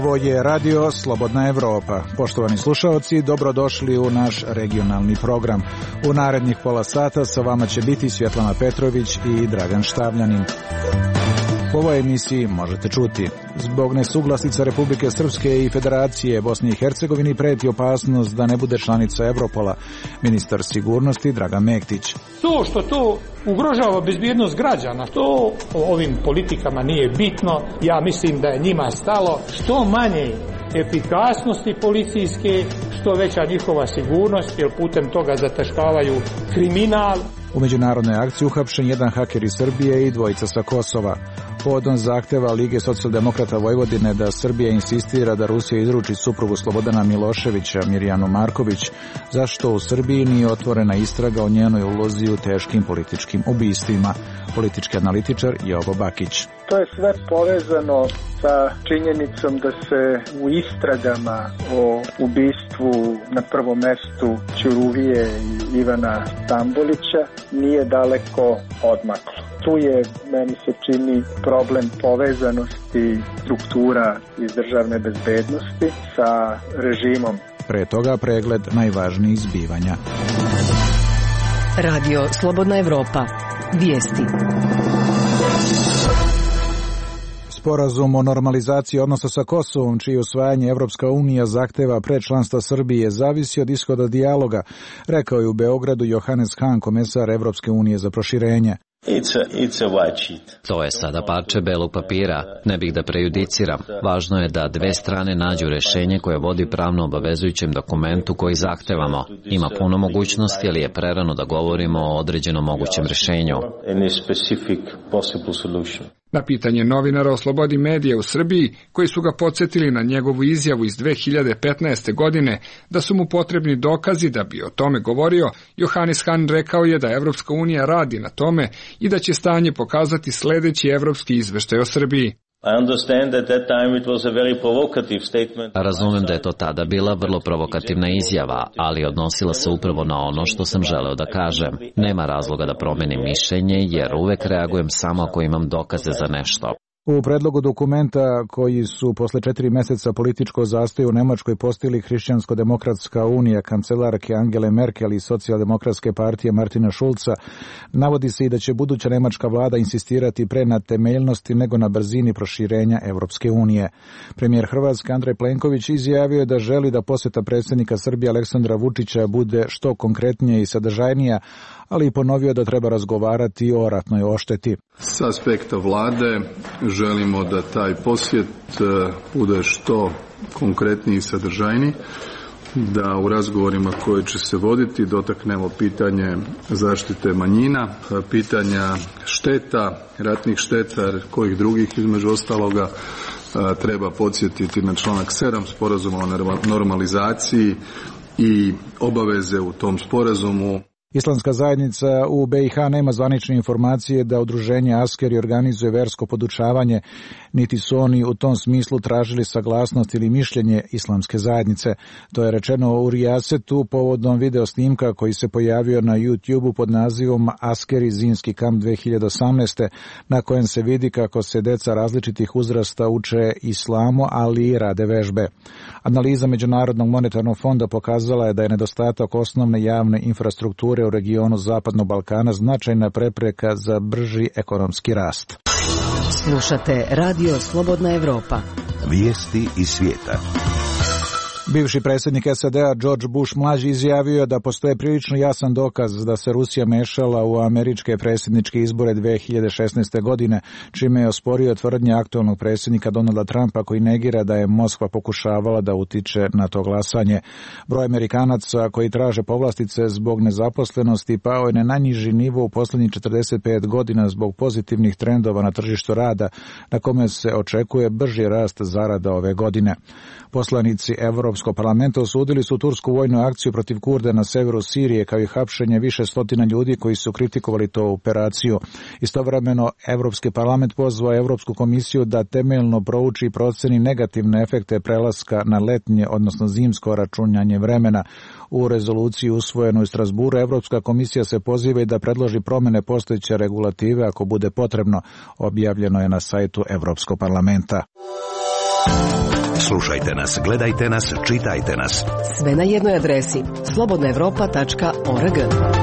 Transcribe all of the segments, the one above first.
Ovo je radio Slobodna Evropa. Poštovani slušaoci, dobrodošli u naš regionalni program. U narednih pola sata sa vama će biti Svjetlana Petrović i Dragan Štavljanin. U ovoj emisiji možete čuti: zbog nesuglasica Republike Srpske i Federacije Bosni i Hercegovini preti opasnost da ne bude članica Europola. Ministar sigurnosti Dragan Mektić. To što to ugrožava bezbjednost građana, to ovim politikama nije bitno. Ja mislim da je njima stalo što manje efikasnosti policijske, što veća njihova sigurnost, jer putem toga zataškavaju kriminal. U međunarodnoj akciji uhapšen jedan haker iz Srbije i dvojica sa Kosova. Povodom zahteva Lige socijaldemokrata Vojvodine da Srbija insistira da Rusija izruči suprugu Slobodana Miloševića, Mirjanu Marković, zašto u Srbiji nije otvorena istraga o njenoj ulozi u teškim političkim ubistvima. Politički analitičar Jovo Bakić. To je sve povezano sa činjenicom da se u istragama o ubistvu na prvom mestu Ćuruvije i Ivana Stambolića nije daleko odmaklo. Tu je, meni se čini, problem povezanosti struktura iz državne bezbednosti sa režimom. Pre toga pregled najvažnijih zbivanja. Radio Slobodna Evropa. Vijesti. Sporazum o normalizaciji odnosa sa Kosovom, čije usvajanje Evropska unija zahteva pre članstva Srbije, zavisi od ishoda dijaloga, rekao je u Beogradu Johannes Hahn, komesar Evropske unije za proširenje. To je sada parče belog papira. Ne bih da prejudiciram. Važno je da dve strane nađu rešenje koje vodi pravno obavezujućem dokumentu koji zahtevamo. Ima puno mogućnosti, ali je prerano da govorimo o određenom mogućem rešenju. Na pitanje novinara o slobodi medija u Srbiji, koji su ga podsjetili na njegovu izjavu iz 2015. godine da su mu potrebni dokazi da bi o tome govorio, Johannes Hahn rekao je da Evropska unija radi na tome i da će stanje pokazati sljedeći evropski izveštaj o Srbiji. Razumem da je to tada bila vrlo provokativna izjava, ali odnosila se upravo na ono što sam želeo da kažem. Nema razloga da promenim mišljenje, jer uvek reagujem samo ako imam dokaze za nešto. U predlogu dokumenta koji su posle 4 meseca političkog zastoja u Nemačkoj postigli Hrišćansko-demokratska unija, kancelarke Angele Merkel i socijaldemokratske partije Martina Schulza, navodi se i da će buduća nemačka vlada insistirati pre na temeljnosti nego na brzini proširenja Evropske unije. Premijer Hrvatske Andrej Plenković izjavio je da želi da posjeta predsjednika Srbije Aleksandra Vučića bude što konkretnije i sadržajnija, ali i ponovio da treba razgovarati o ratnoj ošteti. S aspekta vlade želimo da taj posjet bude što konkretniji i sadržajniji, da u razgovorima koje će se voditi dotaknemo pitanje zaštite manjina, pitanja šteta, ratnih šteta, kojih drugih između ostaloga. Treba podsjetiti na članak 7 sporazuma o normalizaciji i obaveze u tom sporazumu. Islamska zajednica u BiH nema zvanične informacije da udruženje Askeri organizuje versko podučavanje, niti su oni u tom smislu tražili saglasnost ili mišljenje islamske zajednice. To je rečeno u Rijasetu povodom video snimka koji se pojavio na YouTube-u pod nazivom Askeri zimski kamp 2018. na kojem se vidi kako se deca različitih uzrasta uče islamu, ali i rade vežbe. Analiza Međunarodnog monetarnog fonda pokazala je da je nedostatak osnovne javne infrastrukture u regionu Zapadnog Balkana značajna prepreka za brži ekonomski rast. Slušate Radio Slobodna Evropa. Vijesti iz svijeta. Bivši predsjednik SAD-a George Bush mlađi izjavio da postoje prilično jasan dokaz da se Rusija mešala u američke predsjedničke izbore 2016. godine, čime je osporio tvrdnje aktualnog predsjednika Donalda Trumpa koji negira da je Moskva pokušavala da utiče na to glasanje. Broj Amerikanaca koji traže povlastice zbog nezaposlenosti pao je na najniži nivo u posljednjih 45 godina zbog pozitivnih trendova na tržištu rada, na kome se očekuje brži rast zarada ove godine. Poslanici Evropskog parlamenta osudili su tursku vojnu akciju protiv Kurda na severu Sirije, kao i hapšenje više stotina ljudi koji su kritikovali tu operaciju. Istovremeno, Evropski parlament pozvao Evropsku komisiju da temeljno prouči i proceni negativne efekte prelaska na letnje, odnosno zimsko računanje vremena. U rezoluciji usvojenoj u Strasburu, Evropska komisija se poziva i da predloži promjene postojeće regulative ako bude potrebno, objavljeno je na sajtu Evropskog parlamenta. Slušajte nas, gledajte nas, čitajte nas. Sve na jednoj adresi slobodnaevropa.org.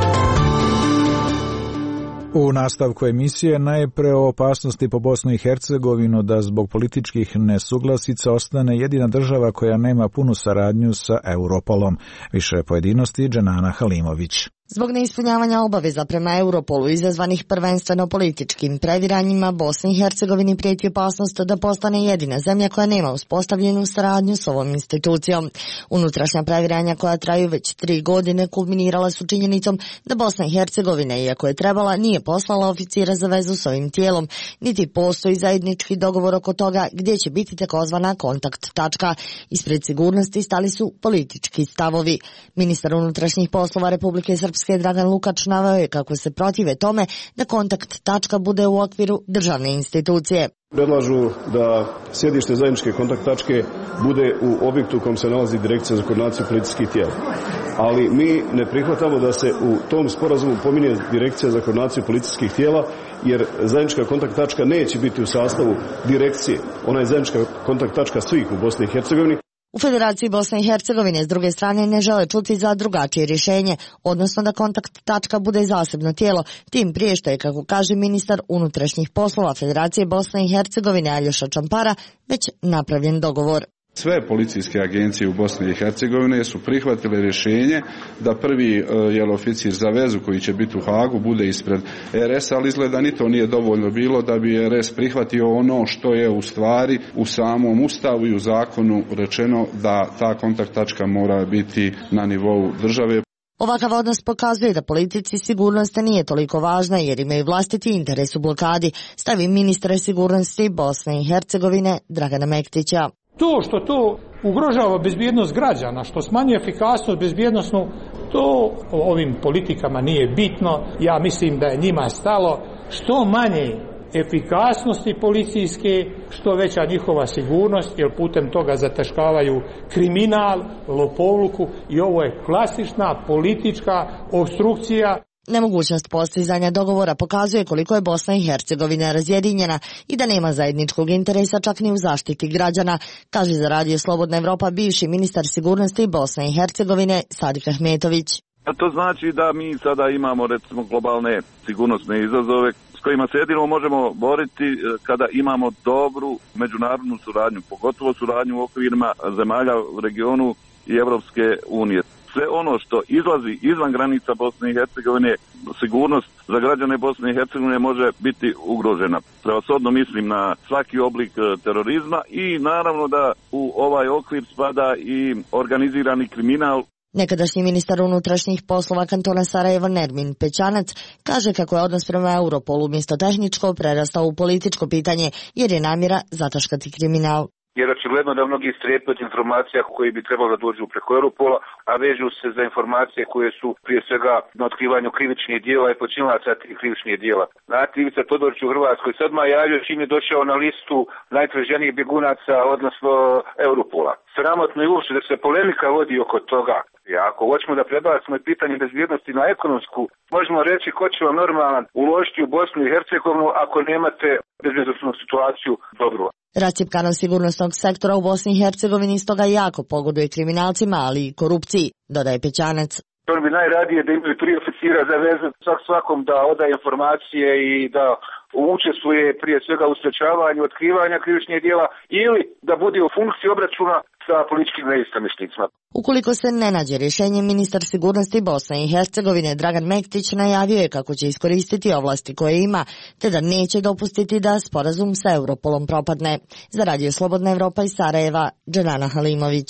U nastavku emisije najpre o opasnosti po Bosnu i Hercegovinu da zbog političkih nesuglasica ostane jedina država koja nema punu saradnju sa Europolom. Više pojedinosti Dženana Halimović. Zbog neispunjavanja obaveza prema Europolu izazvanih prvenstveno političkim previranjima, Bosni i Hercegovini prijeti opasnost da postane jedina zemlja koja nema uspostavljenu saradnju s ovom institucijom. Unutrašnja previranja koja traju već 3 godine kulminirala su činjenicom da Bosna i Hercegovina, iako je trebala, nije poslala oficira za vezu s ovim tijelom, niti postoji zajednički dogovor oko toga gdje će biti takozvana kontakt tačka. Ispred sigurnosti stali su politički stavovi. Ministar unutrašnjih poslova Republike Srpske Dragan Lukač naveo je kako se protive tome da kontakt tačka bude u okviru državne institucije. Predlažu da sjedište zajedničke kontakt tačke bude u objektu u kojem se nalazi Direkcija za koordinaciju policijskih tijela. Ali mi ne prihvatamo da se u tom sporazumu pominje Direkcija za koordinaciju policijskih tijela, jer zajednička kontakt tačka neće biti u sastavu direkcije. Ona je zajednička kontakt tačka svih u Bosni i Hercegovini. U Federaciji Bosne i Hercegovine s druge strane ne žele čuti za drugačije rješenje, odnosno da kontakt tačka bude zasebno tijelo, tim prije što je, kako kaže ministar unutrašnjih poslova Federacije Bosne i Hercegovine Aljoša Čampara, već napravljen dogovor. Sve policijske agencije u Bosni i Hercegovine su prihvatile rješenje da prvi oficir za vezu koji će biti u Hagu bude ispred RS, ali izgleda ni to nije dovoljno bilo da bi RS prihvatio ono što je u stvari u samom Ustavu i u zakonu rečeno da ta kontakt tačka mora biti na nivou države. Ovakav odnos pokazuje da politici sigurnost nije toliko važna jer imaju vlastiti interes u blokadi, stavi ministar sigurnosti Bosne i Hercegovine Dragana Mektića. To što to ugrožava bezbjednost građana, što smanjuje efikasnost bezbjednosnu, to ovim politikama nije bitno. Ja mislim da je njima stalo što manje efikasnosti policijske, što veća njihova sigurnost, jer putem toga zataškavaju kriminal, lopovluku i ovo je klasična politička opstrukcija. Nemogućnost postizanja dogovora pokazuje koliko je Bosna i Hercegovina razjedinjena i da nema zajedničkog interesa čak ni u zaštiti građana, kaže za Radio Slobodna Evropa bivši ministar sigurnosti Bosne i Hercegovine Sadik Ahmetović. To znači da mi sada imamo recimo globalne sigurnosne izazove s kojima se jedino možemo boriti kada imamo dobru međunarodnu suradnju, pogotovo suradnju u okvirima zemalja u regionu i Europske unije. Sve ono što izlazi izvan granica Bosne i Hercegovine, sigurnost za građane Bosne i Hercegovine može biti ugrožena. Prevashodno mislim na svaki oblik terorizma i naravno da u ovaj okvir spada i organizirani kriminal. Nekadašnji ministar unutrašnjih poslova kantona Sarajevo Nermin Pećanac kaže kako je odnos prema Europolu umjesto tehničko prerastao u političko pitanje jer je namjera zataškati kriminal. Jer očigledno da mnogi strepe od informacija koji bi trebalo da dođu preko Europola, a vežu se za informacije koje su prije svega na otkrivanju krivičnih dijela i počinilaca tih krivičnih dijela. Znate, Ivica Todorić u Hrvatskoj sad javio čim je došao na listu najtraženijih bjegunaca, odnosno Europola. Sramotno je uopšte da se polemika vodi oko toga. Ako hoćemo da prebacimo pitanje bezbjednosti na ekonomsku, možemo reći ko će vam normalan uložiti u Bosnu i Hercegovinu ako nemate bezbjednosnu situaciju dobro. Rascjepkanost sigurnosnog sektora u Bosni i Hercegovini stoga jako pogoduje kriminalcima, ali i korupciji, dodaje Pećanac. On bi najradije da imaju 3 oficira za vezu svakom da odaje informacije i da učestvuje prije svega u sprečavanju otkrivanja krivičnih djela ili da bude u funkciji obračuna sa političkim neistomišljenicima. Ukoliko se ne nađe rješenje, ministar sigurnosti Bosne i Hercegovine Dragan Mektić najavio je kako će iskoristiti ovlasti koje ima, te da neće dopustiti da sporazum sa Europolom propadne. Za Radio Slobodna Evropa iz Sarajeva, Dženana Halimović.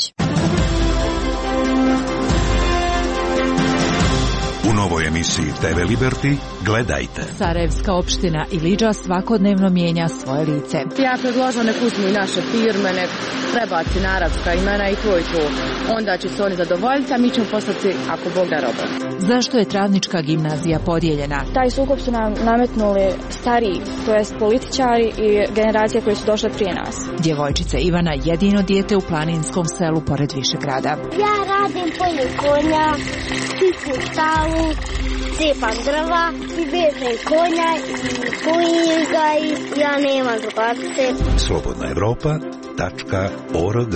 U novoj emisiji TV Liberty gledajte. Sarajevska opština Ilidža svakodnevno mijenja svoje lice. Ja predložam nek uzmu i naše firme, nek prebaci na arapska imena i to. Onda će se oni zadovoljiti, a mi ćemo postati, ako Bog da, roba. Zašto je Travnička gimnazija podijeljena? Taj sukob su nam nametnuli stariji, to jest političari i generacije koje su došle prije nas. Djevojčica Ivana jedino dijete u planinskom selu pored Višegrada. Ja radim polje konja, čičim stavu, cepam drva i vežem konja i pojim ga i ja nemam drugarice. Slobodna Evropa, slobodneevropa.org.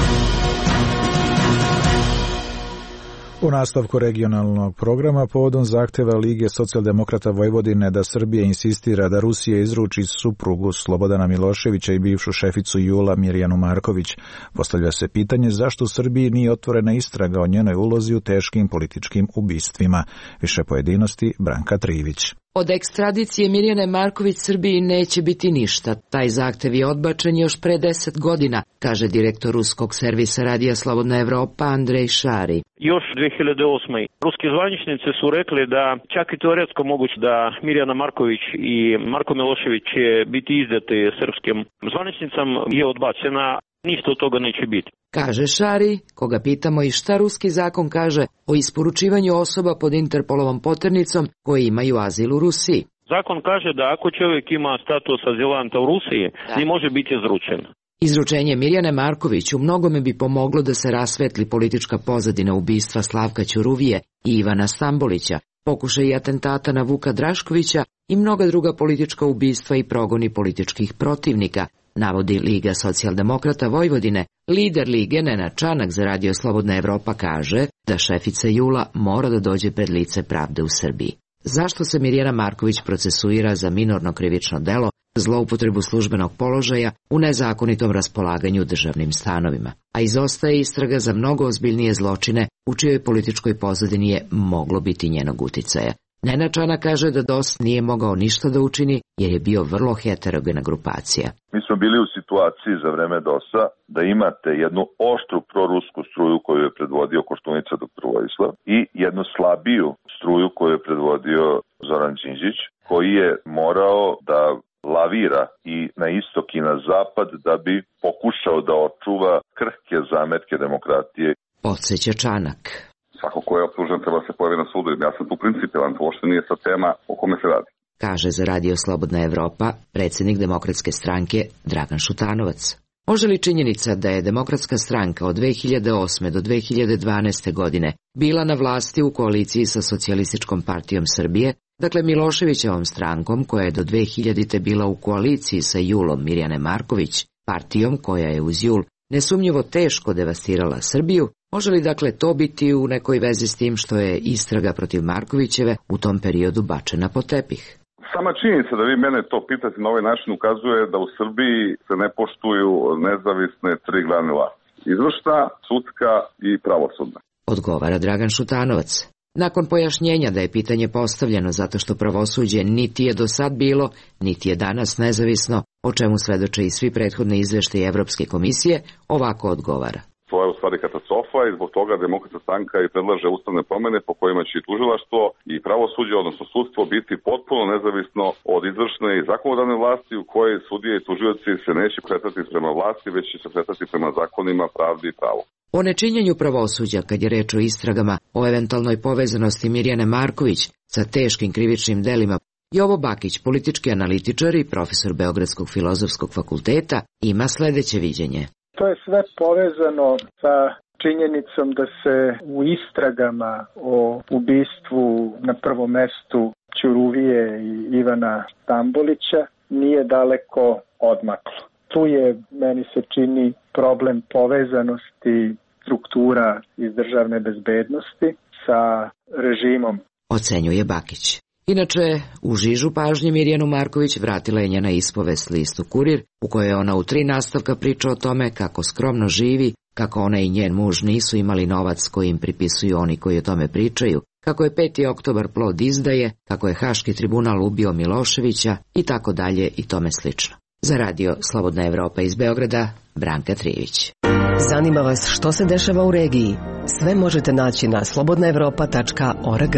U nastavku regionalnog programa povodom zahteva Lige socijaldemokrata Vojvodine da Srbija insistira da Rusija izruči suprugu Slobodana Miloševića i bivšu šeficu JUL-a Mirjanu Marković, postavlja se pitanje zašto u Srbiji nije otvorena istraga o njenoj ulozi u teškim političkim ubistvima. Više pojedinosti Branka Trivić. Od ekstradicije Mirjane Marković Srbiji neće biti ništa. Taj zahtev je odbačen još pre 10 godina, kaže direktor ruskog servisa Radija Slobodna Evropa Andrej Šari. Još 2008. Ruski zvaničnici su rekli da čak i teoretsko moguće da Mirjana Marković i Marko Milošević će biti izdati srpskim zvaničnicama je odbačena. Ništa od toga neće biti. Kaže Šari, koga pitamo i šta ruski zakon kaže o isporučivanju osoba pod Interpolovom poternicom koji imaju azil u Rusiji. Zakon kaže da ako čovjek ima status azilanta u Rusiji, ne može biti izručen. Izručenje Mirjane Marković u mnogome bi pomoglo da se rasvetli politička pozadina ubistva Slavka Ćuruvije i Ivana Stambolića, pokušaj atentata na Vuka Draškovića i mnoga druga politička ubistva i progoni političkih protivnika, navodi Liga socijaldemokrata Vojvodine. Lider Lige Nenad Čanak za Radio Slobodna Evropa kaže da šefica JUL-a mora da dođe pred lice pravde u Srbiji. Zašto se Mirjana Marković procesuira za minorno krivično delo, zloupotrebu službenog položaja u nezakonitom raspolaganju državnim stanovima? A izostaje istraga za mnogo ozbiljnije zločine u čijoj političkoj pozadini je moglo biti njenog uticaja. Nenad Čanak kaže da DOS nije mogao ništa da učini jer je bio vrlo heterogena grupacija. Mi smo bili u situaciji za vreme DOS-a da imate jednu oštru prorusku struju koju je predvodio Koštunica dr. Vojislav i jednu slabiju struju koju je predvodio Zoran Đinđić, koji je morao da lavira i na istok i na zapad da bi pokušao da očuva krhke zametke demokratije. Podseća Čanak. Svako ko je optužen treba se pojavi na sudu. Ja sam tu principijelan, to uopšte nije sad tema o kome se radi. Kaže za Radio Slobodna Evropa predsjednik Demokratske stranke Dragan Šutanovac. Može li činjenica da je Demokratska stranka od 2008. do 2012. godine bila na vlasti u koaliciji sa Socijalističkom partijom Srbije, dakle Miloševićevom strankom koja je do 2000. bila u koaliciji sa JUL-om Mirjane Marković, partijom koja je uz JUL nesumnjivo teško devastirala Srbiju, može li dakle to biti u nekoj vezi s tim što je istraga protiv Markovićeve u tom periodu bačena pod tepih? Sama činjenica da vi mene to pitate na ovaj način ukazuje da u Srbiji se ne poštuju nezavisne tri grane vlasti. Izvršna, sudska i pravosudna. Odgovara Dragan Šutanovac. Nakon pojašnjenja da je pitanje postavljeno zato što pravosuđe niti je do sad bilo, niti je danas nezavisno, o čemu svedoče i svi prethodni izveštaji Evropske komisije, ovako odgovara. To je u stvari katastrofa i zbog toga Demokratska stranka i predlaže ustavne promjene po kojima će i tužilaštvo i pravosuđe, odnosno sudstvo, biti potpuno nezavisno od izvršne i zakonodavne vlasti u kojoj sudije i tužioci se neće kretati prema vlasti, već će se kretati prema zakonima, pravdi i pravu. O nečinjenju pravosuđa, kad je reč o istragama o eventualnoj povezanosti Mirjane Marković sa teškim krivičnim delima, Jovo Bakić, politički analitičar i profesor Beogradskog filozofskog fakulteta, ima sledeće viđenje. To je sve povezano sa činjenicom da se u istragama o ubistvu na prvom mestu Ćuruvije i Ivana Stambolića nije daleko odmaklo. Tu je, meni se čini, problem povezanosti struktura iz državne bezbednosti sa režimom. Ocenjuje Bakić. Inače, u žižu pažnje Mirjanu Marković vratila je njena ispovest listu Kurir, u kojoj ona u 3 nastavka priča o tome kako skromno živi, kako ona i njen muž nisu imali novac koji im pripisuju oni koji o tome pričaju, kako je 5. oktobar plod izdaje, kako je Haški tribunal ubio Miloševića i tako dalje i tome slično. Za Radio Slobodna Evropa iz Beograda, Branka Trivić. Zanima vas što se dešava u regiji? Sve možete naći na slobodnaevropa.org.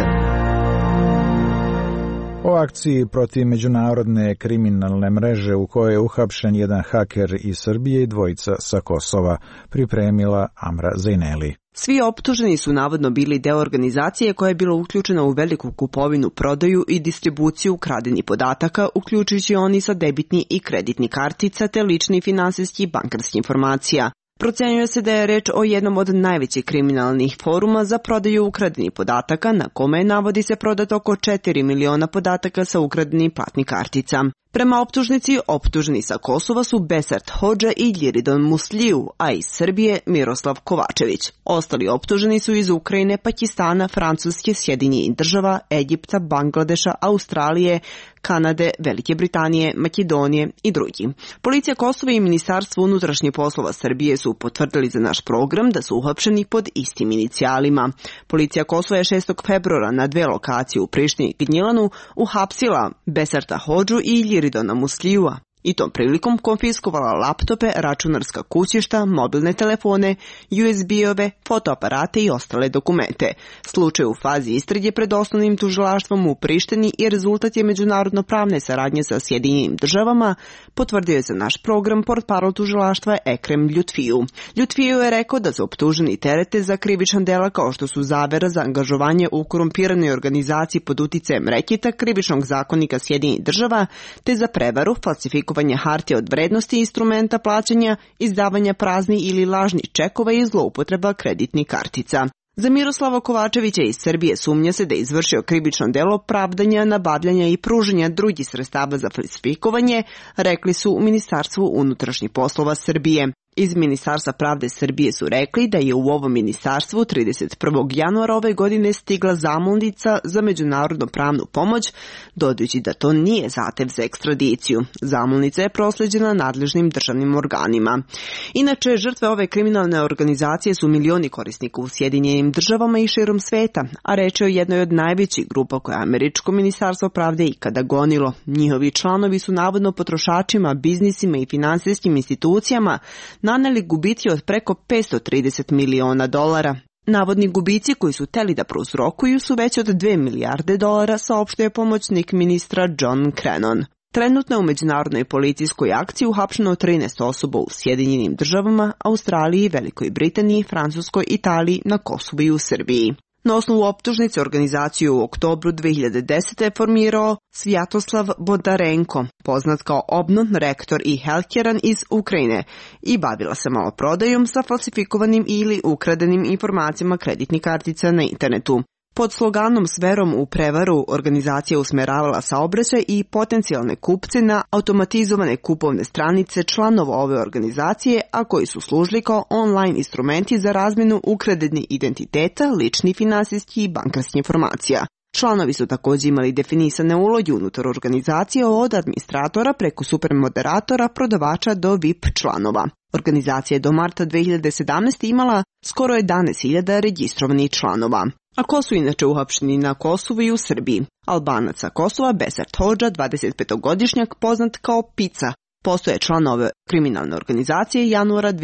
O akciji protiv međunarodne kriminalne mreže u kojoj je uhapšen jedan haker iz Srbije i dvojica sa Kosova, pripremila Amra Zajneli. Svi optuženi su navodno bili deo organizacije koja je bila uključena u veliku kupovinu, prodaju i distribuciju ukradenih podataka, uključujući oni sa debitni i kreditni kartica te lični finansijski i bankarski informacija. Procenjuje se da je reč o jednom od najvećih kriminalnih foruma za prodaju ukradenih podataka, na kome navodi se prodat oko 4 miliona podataka sa ukradenih platnih kartica. Prema optužnici, optuženi sa Kosova su Besart Hodža i Ljiridon Musliju, a iz Srbije Miroslav Kovačević. Ostali optuženi su iz Ukrajine, Pakistana, Francuske, Sjedinjenih Država, Egipta, Bangladeša, Australije, Kanade, Velike Britanije, Makedonije i drugi. Policija Kosova i Ministarstvo unutrašnjih poslova Srbije su potvrdili za naš program da su uhapšeni pod istim inicijalima. Policija Kosova je 6. februara na 2 lokacije u Prištini i Gnjilanu uhapsila Besarta Hodžu i Ljiridona Muslijua i tom prilikom konfiskovala laptope, računarska kućišta, mobilne telefone, USB-ove, fotoaparate i ostale dokumente. Slučaj u fazi istrage pred osnovnim tužilaštvom u Prištini i rezultat je međunarodno pravne saradnje sa Sjedinjenim Državama, potvrdio je za naš program portparol tužilaštva Ekrem Ljutfiju. Ljutfiju je rekao da su optuženi terete za krivičan dela kao što su zavera za angažovanje u korumpiranoj organizaciji pod uticajem reketa krivičnog zakonika Sjedinjenih Država, te za prevaru, falsifikovanje hartija od vrednosti instrumenta plaćanja, izdavanja praznih ili lažnih čekova i zloupotreba kreditnih kartica. Za Miroslava Kovačevića iz Srbije sumnja se da je izvršio krivično delo pravdanja, nabavljanja i pružanja drugih sredstava za falsifikovanje, rekli su u Ministarstvu unutrašnjih poslova Srbije. Iz Ministarstva pravde Srbije su rekli da je u ovom ministarstvu 31. januara ove godine stigla zamolnica za međunarodnu pravnu pomoć, dodajući da to nije zahtev za ekstradiciju. Zamolnica je prosleđena nadležnim državnim organima. Inače, žrtve ove kriminalne organizacije su milioni korisnika u Sjedinjenim Državama i širom sveta, a reč je o jednoj od najvećih grupa koje je Američko ministarstvo pravde ikada gonilo. Njihovi članovi su navodno potrošačima, biznisima i finansijskim institucijama naneli gubici od preko $530 miliona. Navodni gubici koji su teli da prouzrokuju su veći od $2 milijarde, saopštio je pomoćnik ministra John Crennan. Trenutno je u međunarodnoj policijskoj akciji uhapšeno 13 osoba u Sjedinjenim Državama, Australiji, Velikoj Britaniji, Francuskoj, Italiji, na Kosovu i u Srbiji. Na osnovu optužnice organizaciju u oktobru 2010. je formirao Svjatoslav Bodarenko, poznat kao Obno, rektor i helkeran iz Ukrajine, i bavila se maloprodajom sa falsifikovanim ili ukradenim informacijama kreditnih kartica na internetu. Pod sloganom s verom u prevaru organizacija usmeravala saobraćaj i potencijalne kupce na automatizovane kupovne stranice članova ove organizacije, a koji su služili kao online instrumenti za razmjenu ukradenih identiteta, ličnih finansijskih i bankarskih informacija. Članovi su također imali definisane uloge unutar organizacije od administratora preko supermoderatora, prodavača do VIP članova. Organizacija je do marta 2017. imala skoro 11.000 registrovanih članova. A ko su inače uhapšeni na Kosovu i u Srbiji? Albanac sa Kosova Besart Hodža, 25-godišnjak, poznat kao Pica, postoje član ove kriminalne organizacije januara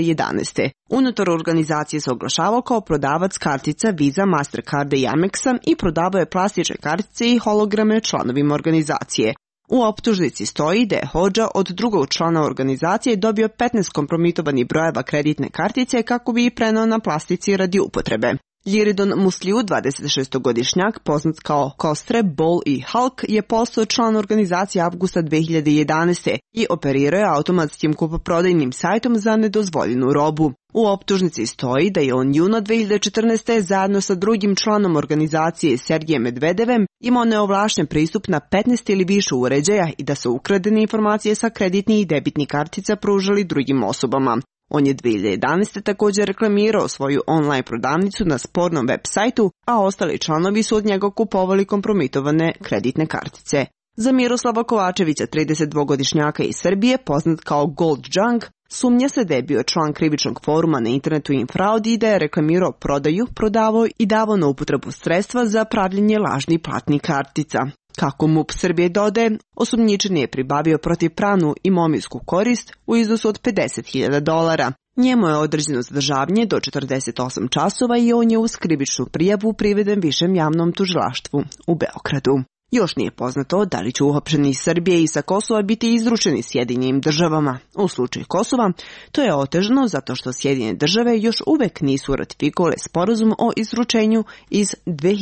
2011. Unutar organizacije se oglašavao kao prodavac kartica Visa, Mastercarda i Amexa i prodavao je plastične kartice i holograme članovima organizacije. U optužnici stoji da je Hodža od drugog člana organizacije dobio 15 kompromitovanih brojeva kreditne kartice kako bi ih preneo na plastici radi upotrebe. Ljiridon Musliju, 26-godišnjak, poznat kao Kostre, Bol i Hulk, je postao član organizacije avgusta 2011. i operirao je automatskim kupoprodajnim sajtom za nedozvoljenu robu. U optužnici stoji da je on juna 2014. zajedno sa drugim članom organizacije Sergijem Medvedevem imao neovlašten pristup na 15 ili više uređaja i da su ukradene informacije sa kreditnih i debitnih kartica pružali drugim osobama. On je 2011. također reklamirao svoju online prodavnicu na spornom web sajtu, a ostali članovi su od njega kupovali kompromitovane kreditne kartice. Za Miroslava Kovačevića, 32-godišnjaka iz Srbije, poznat kao Gold Junk, sumnja se da je bio član krivičnog foruma na internetu Infraud i da je reklamirao prodaju, prodavao i davao na upotrebu sredstva za pravljenje lažnih platnih kartica. Kako MUP Srbije dodaje, osumnjičeni je pribavio protivpravnu imovinsku korist u iznosu od $50.000. Njemu je određeno zadržavanje do 48 časova i on je uz krivičnu prijavu priveden Višem javnom tužilaštvu u Beogradu. Još nije poznato da li će uhapšeni iz Srbije i sa Kosova biti izručeni Sjedinjenim Državama. U slučaju Kosova to je otežano zato što Sjedinjene Države još uvek nisu ratifikovale sporazum o izručenju iz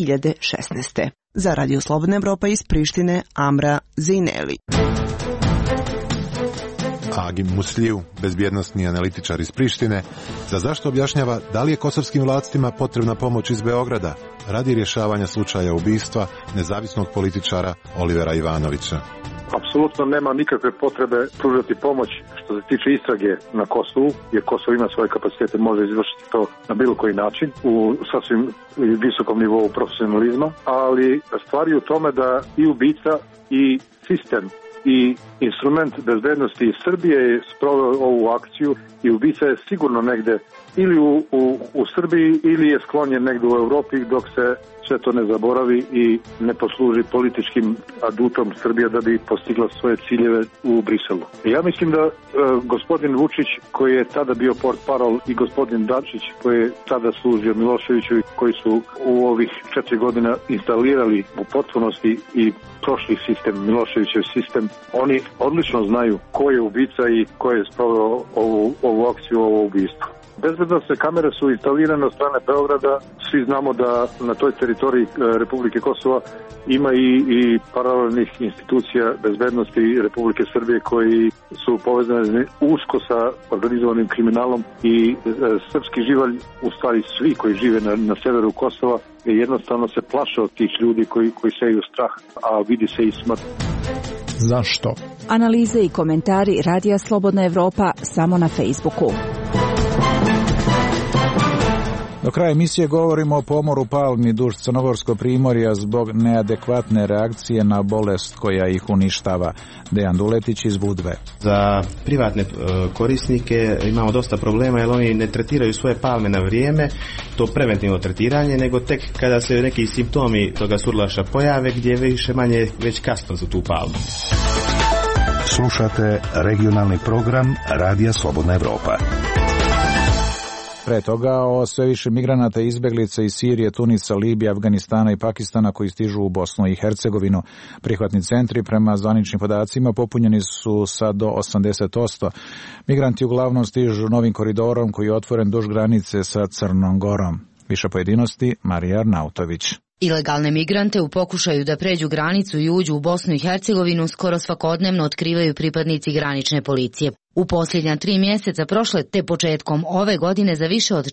2016. Za Radio Slobodna Evropa iz Prištine, Amra Zejneli. Agi Musliju, bezbjednosni analitičar iz Prištine, za zašto objašnjava da li je kosovskim vlastima potrebna pomoć iz Beograda radi rješavanja slučaja ubistva nezavisnog političara Olivera Ivanovića. Apsolutno nema nikakve potrebe pružati pomoć što se tiče istrage na Kosovu, jer Kosovo ima svoje kapacitete, može izvršiti to na bilo koji način u sasvim visokom nivou profesionalizma, ali stvar je u tome da i ubica i sistem i instrument bezbednosti Srbije je sproveo ovu akciju i ubica je sigurno negde ili u Srbiji ili je sklonjen negde u Europi dok se sve to ne zaboravi i ne posluži političkim adutom Srbija da bi postigla svoje ciljeve u Briselu. Ja mislim da gospodin Vučić koji je tada bio portparol i gospodin Dačić koji je tada služio Miloševiću i koji su u ovih 4 godina instalirali u potpunosti i prošli sistem, Miloševićev sistem, oni odlično znaju ko je ubica i ko je sproveo ovu akciju, ovo ubistvo. Bezbednosne kamere su instalirane od strane Beograda. Svi znamo da na toj teritoriji Republike Kosova ima i paralelnih institucija bezbednosti Republike Srbije koji su povezani usko sa organizovanim kriminalom i srpski živalj, u stvari svi koji žive na severu Kosova, jednostavno se plaše od tih ljudi koji seju strah, a vidi se i smrt. Zašto? Analize i komentari Radija Slobodna Evropa samo na Facebooku. Do kraja emisije govorimo o pomoru palmi duž Crnogorsko primorja zbog neadekvatne reakcije na bolest koja ih uništava. Dejan Duletić iz Budve. Za privatne korisnike imamo dosta problema jer oni ne tretiraju svoje palme na vrijeme, to preventivno tretiranje, nego tek kada se neki simptomi toga surlaša pojave gdje je više manje već kasno za tu palmu. Slušate regionalni program Radija Slobodna Evropa. Pre toga o sve više migranata i izbeglica iz Sirije, Tunisa, Libije, Afganistana i Pakistana koji stižu u Bosnu i Hercegovinu. Prihvatni centri prema zvaničnim podacima popunjeni su sad do 80%. Migranti uglavnom stižu novim koridorom koji je otvoren duž granice sa Crnom Gorom. Više pojedinosti Marija Arnautović. Ilegalne migrante u pokušaju da pređu granicu i uđu u Bosnu i Hercegovinu skoro svakodnevno otkrivaju pripadnici granične policije. U posljednja 3 mjeseca prošle te početkom ove godine za više od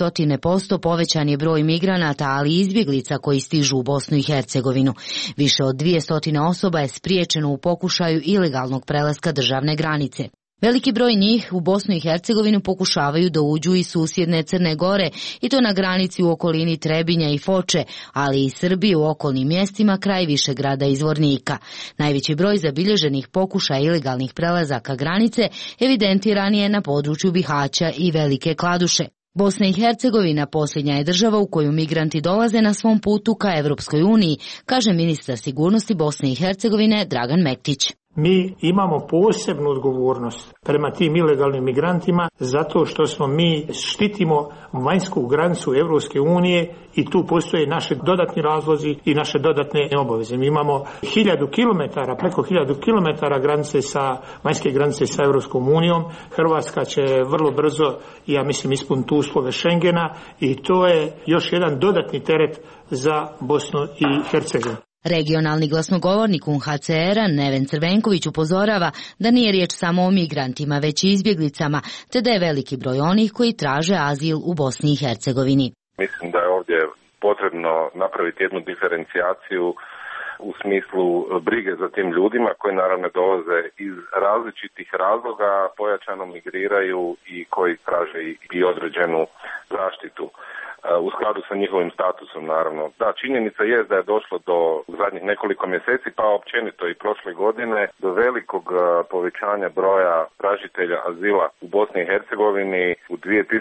400% povećan je broj migranata, ali i izbjeglica koji stižu u Bosnu i Hercegovinu. Više od 200 osoba je spriječeno u pokušaju ilegalnog prelaska državne granice. Veliki broj njih u Bosnu i Hercegovinu pokušavaju da uđu iz susjedne Crne Gore i to na granici u okolini Trebinja i Foče, ali i Srbije u okolnim mjestima kraj Višegrada i Zvornika. Najveći broj zabilježenih pokušaja ilegalnih prelazaka granice evidentiran je na području Bihaća i Velike Kladuše. Bosna i Hercegovina posljednja je država u koju migranti dolaze na svom putu ka Evropskoj uniji, kaže ministar sigurnosti Bosne i Hercegovine Dragan Mektić. Mi imamo posebnu odgovornost prema tim ilegalnim migrantima zato što mi štitimo vanjsku granicu Evropske unije i tu postoje naše dodatni razlozi i naše dodatne obaveze. Mi imamo 1000 kilometara, preko 1000 kilometara vanjske granice sa Evropskom unijom. Hrvatska će vrlo brzo, ja mislim, ispuniti uslove Schengena i to je još jedan dodatni teret za Bosnu i Hercegovinu. Regionalni glasnogovornik UNHCR-a Neven Crvenković upozorava da nije riječ samo o migrantima, već i izbjeglicama, te da je veliki broj onih koji traže azil u Bosni i Hercegovini. Mislim da je ovdje potrebno napraviti jednu diferencijaciju u smislu brige za tim ljudima koji naravno dolaze iz različitih razloga, pojačano migriraju i koji traže i određenu zaštitu. U skladu sa njihovim statusom, naravno. Da, činjenica je da je došlo do zadnjih nekoliko mjeseci, pa općenito i prošle godine, do velikog povećanja broja tražitelja azila u Bosni i Hercegovini. U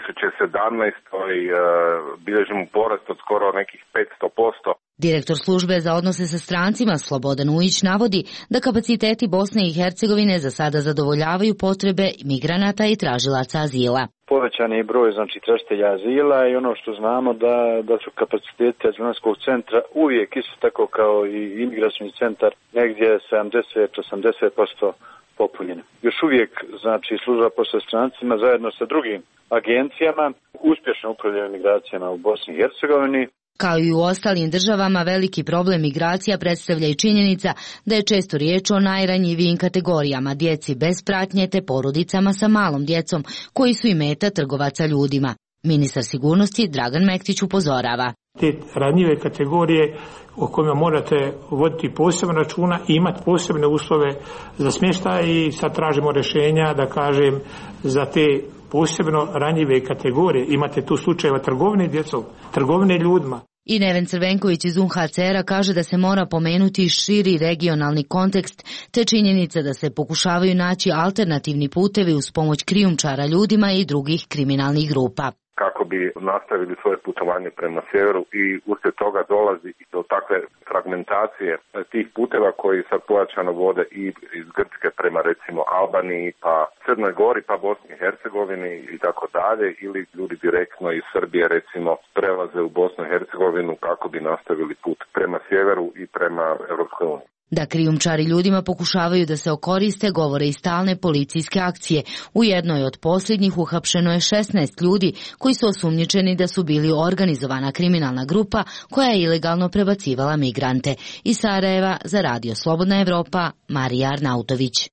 2017. bilježimo porast od skoro nekih 500%. Direktor službe za odnose sa strancima Slobodan Ujić navodi da kapaciteti Bosne i Hercegovine za sada zadovoljavaju potrebe migranata i tražilaca azila. Povećan je broj tražitelja azila i ono što znamo da su kapaciteti azilskog centra uvijek isto tako kao i imigracioni centar negdje 70-80% popunjeni. Još uvijek služba posla strancima zajedno sa drugim agencijama uspješno upravljaju migracijama u Bosni i Hercegovini. Kao i u ostalim državama, veliki problem migracija predstavlja i činjenica da je često riječ o najranjivijim kategorijama, djeci bez pratnje te porodicama sa malom djecom, koji su i meta trgovaca ljudima. Ministar sigurnosti Dragan Mektić upozorava. Te ranjive kategorije o kojima morate voditi posebno računa i imati posebne uslove za smještaj i sad tražimo rješenja, da kažem, za te posebno ranjive kategorije. Imate tu slučajeva trgovine djecom, trgovine ljudima. I Neven Crvenković iz UNHCR-a kaže da se mora pomenuti širi regionalni kontekst, te činjenica da se pokušavaju naći alternativni putevi uz pomoć krijumčara ljudima i drugih kriminalnih grupa. Kako bi nastavili svoje putovanje prema sjeveru i uslijed toga dolazi do takve fragmentacije tih puteva koji sad pojačano vode i iz Grčke prema recimo Albaniji, pa Crnoj Gori, pa Bosni i Hercegovini i tako dalje, ili ljudi direktno iz Srbije recimo prelaze u Bosnu i Hercegovinu kako bi nastavili put prema sjeveru i prema Europskoj uniji. Da krijumčari ljudima pokušavaju da se okoriste, govore i stalne policijske akcije. U jednoj od posljednjih uhapšeno je 16 ljudi koji su osumnjičeni da su bili organizovana kriminalna grupa koja je ilegalno prebacivala migrante. Iz Sarajeva za Radio Slobodna Evropa, Marija Arnautović.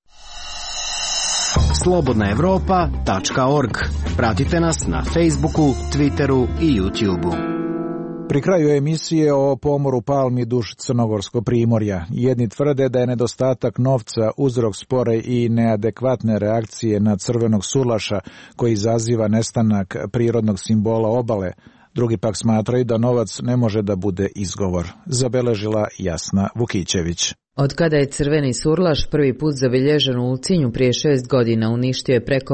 slobodnaevropa.org. Pratite nas na Facebooku, Twitteru i YouTubeu. Pri kraju emisije o pomoru palmi duž Crnogorskog primorja. Jedni tvrde da je nedostatak novca uzrok spore i neadekvatne reakcije na crvenog surlaša koji izaziva nestanak prirodnog simbola obale. Drugi pak smatraju da novac ne može da bude izgovor. Zabeležila Jasna Vukićević. Od kada je crveni surlaš prvi put zabilježen u Ulcinju prije 6 godina, uništio je preko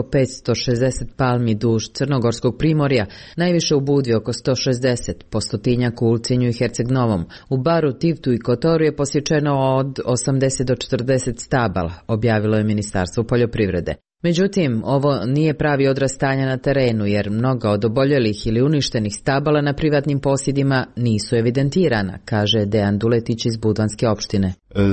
560 palmi duž Crnogorskog primorja, najviše u Budvi oko 160, po stotinjak u Ulcinju i Herceg Novom. U Baru, Tivtu i Kotoru je posječeno od 80 do 40 stabala, objavilo je Ministarstvo poljoprivrede. Međutim, ovo nije pravi odraz stanja na terenu, jer mnoga od oboljelih ili uništenih stabala na privatnim posjedima nisu evidentirana, kaže Dejan Duletić iz Budvanske opštine.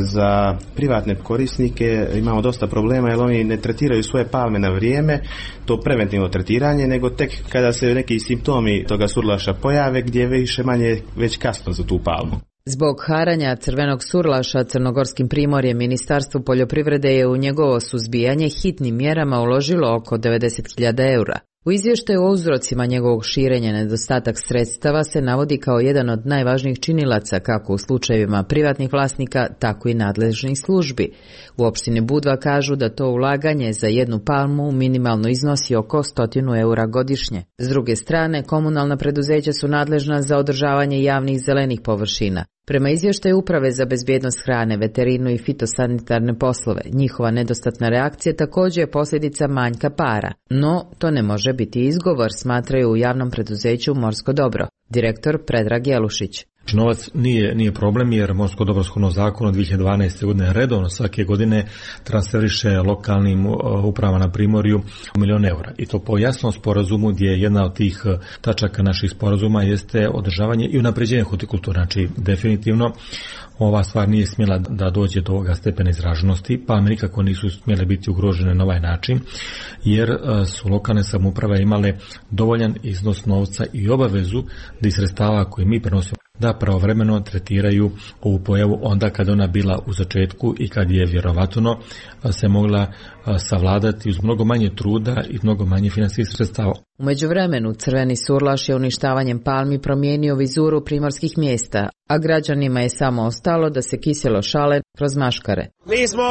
Za privatne korisnike imamo dosta problema jer oni ne tretiraju svoje palme na vrijeme, to preventivno tretiranje, nego tek kada se neki simptomi toga surlaša pojave gdje je više manje već kasno za tu palmu. Zbog haranja crvenog surlaša Crnogorskim primorjem, Ministarstvo poljoprivrede je u njegovo suzbijanje hitnim mjerama uložilo oko 90.000 eura. U izvještaju o uzrocima njegovog širenja nedostatak sredstava se navodi kao jedan od najvažnijih činilaca kako u slučajevima privatnih vlasnika, tako i nadležnih službi. U opštini Budva kažu da to ulaganje za jednu palmu minimalno iznosi oko 100 eura godišnje. S druge strane, komunalna preduzeća su nadležna za održavanje javnih zelenih površina. Prema izvještaju Uprave za bezbjednost hrane, veterinu i fitosanitarne poslove, njihova nedostatna reakcija također je posljedica manjka para. No, to ne može biti izgovor, smatraju u javnom preduzeću Morsko dobro. Direktor Predrag Jelušić. Novac nije problem jer Morsko dobro shodno zakonu od 2012. godine redovno svake godine transferiše lokalnim upravama na primorju $1.000.000 eura. I to po jasnom sporazumu gdje jedna od tih tačaka naših sporazuma jeste održavanje i unapređenje hortikulture. Znači, definitivno ova stvar nije smjela da dođe do ovoga stepena izraženosti, palme nikako nisu smjele biti ugrožene na ovaj način, jer su lokalne samouprave imale dovoljan iznos novca i obavezu da iz sredstava koje mi prenosimo da pravovremeno tretiraju ovu pojavu onda kada ona bila u začetku i kad je vjerovatno se mogla savladati uz mnogo manje truda i mnogo manje financijskih sredstava. U međuvremenu crveni surlaš je uništavanjem palmi promijenio vizuru primorskih mjesta, a građanima je samo ostalo da se kiselo šale kroz maškare. Mi smo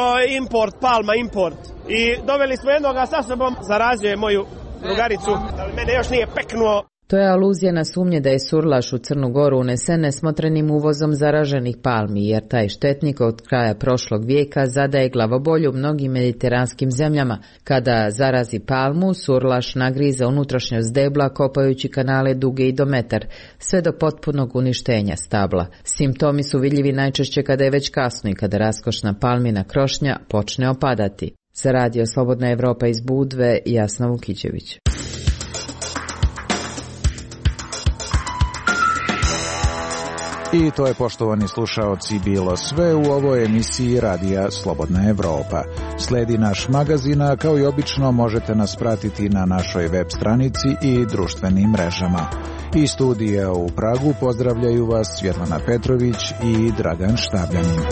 palma import i doveli smo jednoga sa sobom, zarazio je moju drugaricu, ali mene još nije peknuo. To je aluzija na sumnje da je surlaš u Crnu Goru unesen nesmotrenim uvozom zaraženih palmi, jer taj štetnik od kraja prošlog vijeka zadaje glavobolju mnogim mediteranskim zemljama. Kada zarazi palmu, surlaš nagriza unutrašnjost debla kopajući kanale duge i do metar, sve do potpunog uništenja stabla. Simptomi su vidljivi najčešće kada je već kasno i kada raskošna palmina krošnja počne opadati. Za Radio Slobodna Evropa iz Budve, Jasna Vukićević. I to je, poštovani slušaoci, bilo sve u ovoj emisiji Radija Slobodna Evropa. Sledi naš magazin, a kao i obično možete nas pratiti na našoj web stranici i društvenim mrežama. Iz studija u Pragu pozdravljaju vas Svjetlana Petrović i Dragan Štabljanin.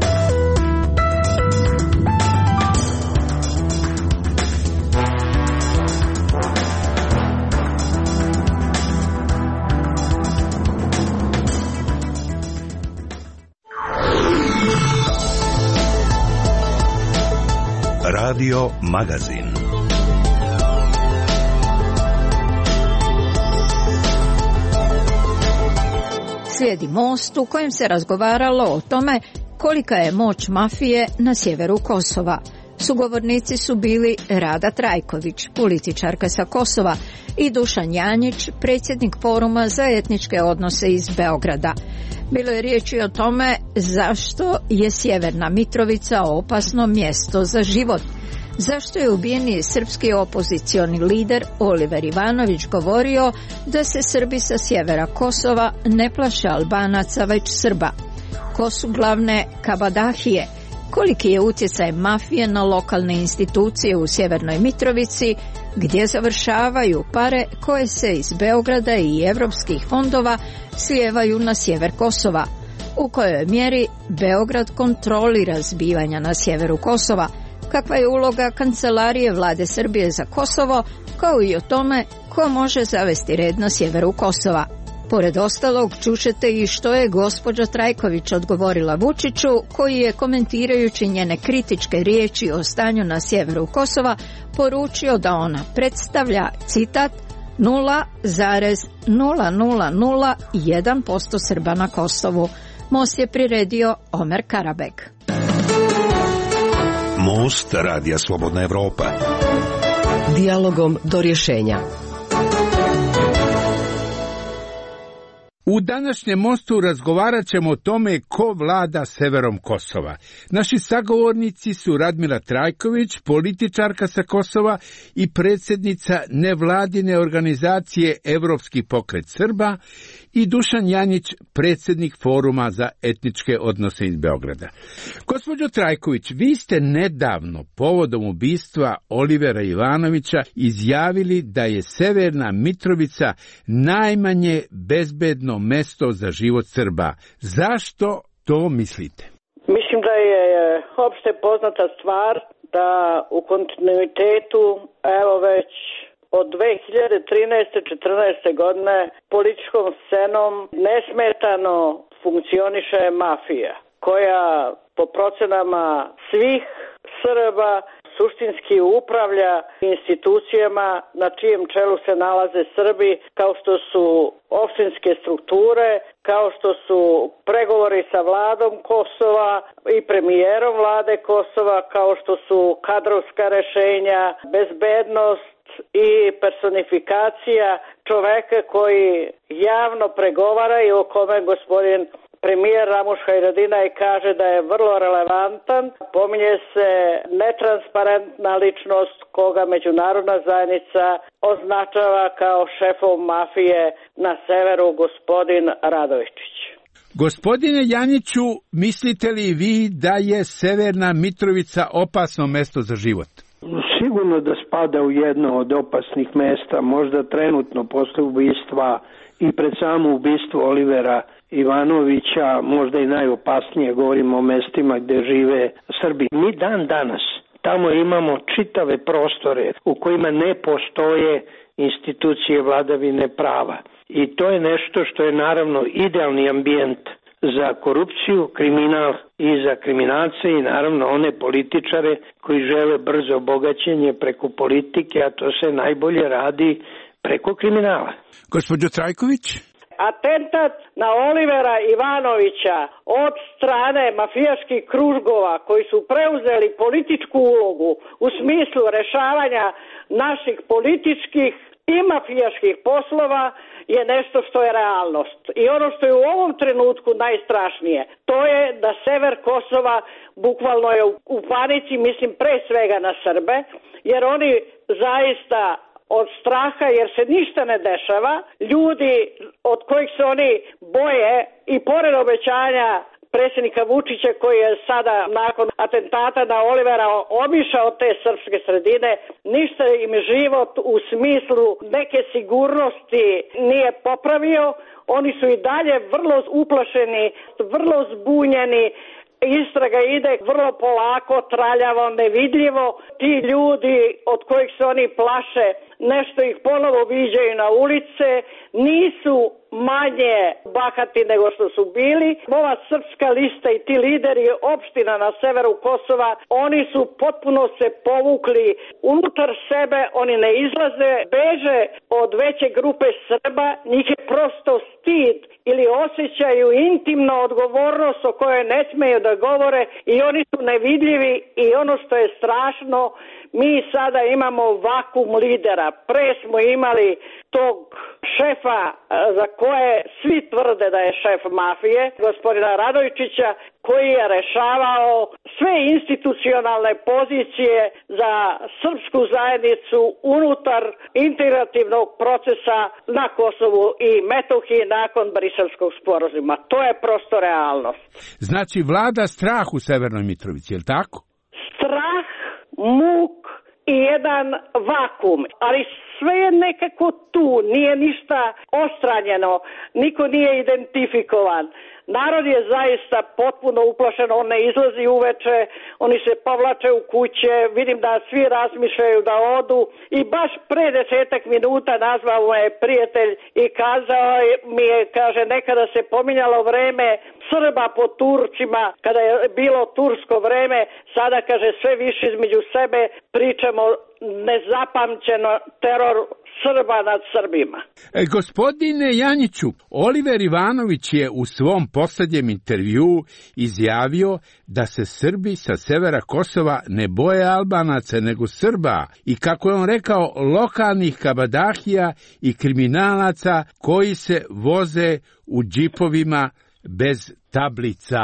Radio Magazin. Slijedi Most u kojem se razgovaralo o tome kolika je moć mafije na sjeveru Kosova. Sugovornici su bili Rada Trajković, političarka sa Kosova, i Dušan Janjić, predsjednik Foruma za etničke odnose iz Beograda. Bilo je riječi o tome zašto je Sjeverna Mitrovica opasno mjesto za život. Zašto je ubijeni srpski opozicioni lider Oliver Ivanović govorio da se Srbi sa sjevera Kosova ne plaše Albanaca već Srba? Ko su glavne kabadahije? Koliki je utjecaj mafije na lokalne institucije u Sjevernoj Mitrovici? Gdje završavaju pare koje se iz Beograda i europskih fondova slijevaju na sjever Kosova? U kojoj mjeri Beograd kontrolira zbivanja na sjeveru Kosova? Kakva je uloga Kancelarije Vlade Srbije za Kosovo, kao i o tome ko može zavesti red na sjeveru Kosova? Pored ostalog, čućete i što je gospođa Trajković odgovorila Vučiću, koji je, komentirajući njene kritičke riječi o stanju na sjeveru Kosova, poručio da ona predstavlja, citat, 0,0001% Srba na Kosovu. Most je priredio Omer Karabek. Most Radija Slobodna Evropa. Dijalogom do rješenja. U današnjem Mostu razgovarat ćemo o tome ko vlada severom Kosova. Naši sagovornici su Radmila Trajković, političarka sa Kosova i predsjednica nevladine organizacije Evropski pokret Srba, i Dušan Janjić, predsjednik Foruma za etničke odnose iz Beograda. Gospođo Trajković, vi ste nedavno povodom ubistva Olivera Ivanovića izjavili da je Severna Mitrovica najmanje bezbedno mesto za život Srba. Zašto to mislite? Mislim da je opšte poznata stvar da u kontinuitetu, evo već od 2013-14. godine političkom scenom nesmetano funkcioniše mafija, koja po procenama svih Srba suštinski upravlja institucijama na čijem čelu se nalaze Srbi, kao što su opštinske strukture, kao što su pregovori sa vladom Kosova i premijerom vlade Kosova, kao što su kadrovska rešenja, bezbednost i personifikacija čoveka koji javno pregovara i o kome gospodin premijer Ramuš Haradinaj kaže da je vrlo relevantan. Pominje se netransparentna ličnost koga međunarodna zajednica označava kao šefom mafije na severu, gospodin Radovičić. Gospodine Janjiću, mislite li vi da je Severna Mitrovica opasno mesto za život? Sigurno da spada u jedno od opasnih mesta, možda trenutno posle ubistva i pred samo ubistvo Olivera Ivanovića, možda i najopasnije, govorimo o mestima gde žive Srbi. Mi dan danas tamo imamo čitave prostore u kojima ne postoje institucije vladavine prava. I to je nešto što je naravno idealni ambijent za korupciju, kriminal i za kriminalce i naravno one političare koji žele brzo bogaćenje preko politike, a to se najbolje radi preko kriminala. Gospođo Trajković? Atentat na Olivera Ivanovića od strane mafijaških kružgova koji su preuzeli političku ulogu u smislu rešavanja naših političkih i mafijaških poslova je nešto što je realnost. I ono što je u ovom trenutku najstrašnije, to je da sever Kosova bukvalno je u panici, mislim pre svega na Srbe, jer oni zaista od straha, jer se ništa ne dešava, ljudi od kojih se oni boje i pored obećanja predsjednika Vučića koji je sada nakon atentata na Olivera obišao te srpske sredine, ništa im život u smislu neke sigurnosti nije popravio. Oni su i dalje vrlo uplašeni, vrlo zbunjeni. Istraga ide vrlo polako, traljavo, nevidljivo. Ti ljudi od kojih se oni plaše, nešto ih ponovo viđaju na ulice, nisu manje bahati nego što su bili. Ova srpska lista i ti lideri opština na severu Kosova, oni su potpuno se povukli unutar sebe, oni ne izlaze, beže od veće grupe Srba, njih je prosto stid ili osjećaju intimno odgovornost o kojoj ne smeju da govore i oni su nevidljivi i ono što je strašno, mi sada imamo vakum lidera. Pre smo imali tog šefa za koje svi tvrde da je šef mafije, gospodina Radojčića, koji je rešavao sve institucionalne pozicije za srpsku zajednicu unutar integrativnog procesa na Kosovu i Metohiji nakon Briselskog sporazuma. To je prosto realnost. Znači vlada strah u Severnoj Mitrovici, je li tako? Strah, muk i jedan vakum, ali sve je nekako tu, nije ništa ostranjeno, niko nije identifikovan. Narod je zaista potpuno uplašen, on ne izlazi uveče, oni se povlače u kuće, vidim da svi razmišljaju da odu i baš pre 10 minuta nazvao me prijatelj i kazao mi je, kaže, nekada se pominjalo vreme Srba po Turcima, kada je bilo tursko vreme, sada, kaže, sve više između sebe pričamo nezapamćeno teror Srba nad Srbima. Gospodine Janjiću, Oliver Ivanović je u svom posljednjem intervjuu izjavio da se Srbi sa severa Kosova ne boje Albanaca nego Srba i, kako je on rekao, lokalnih kabadahija i kriminalaca koji se voze u džipovima bez tablica.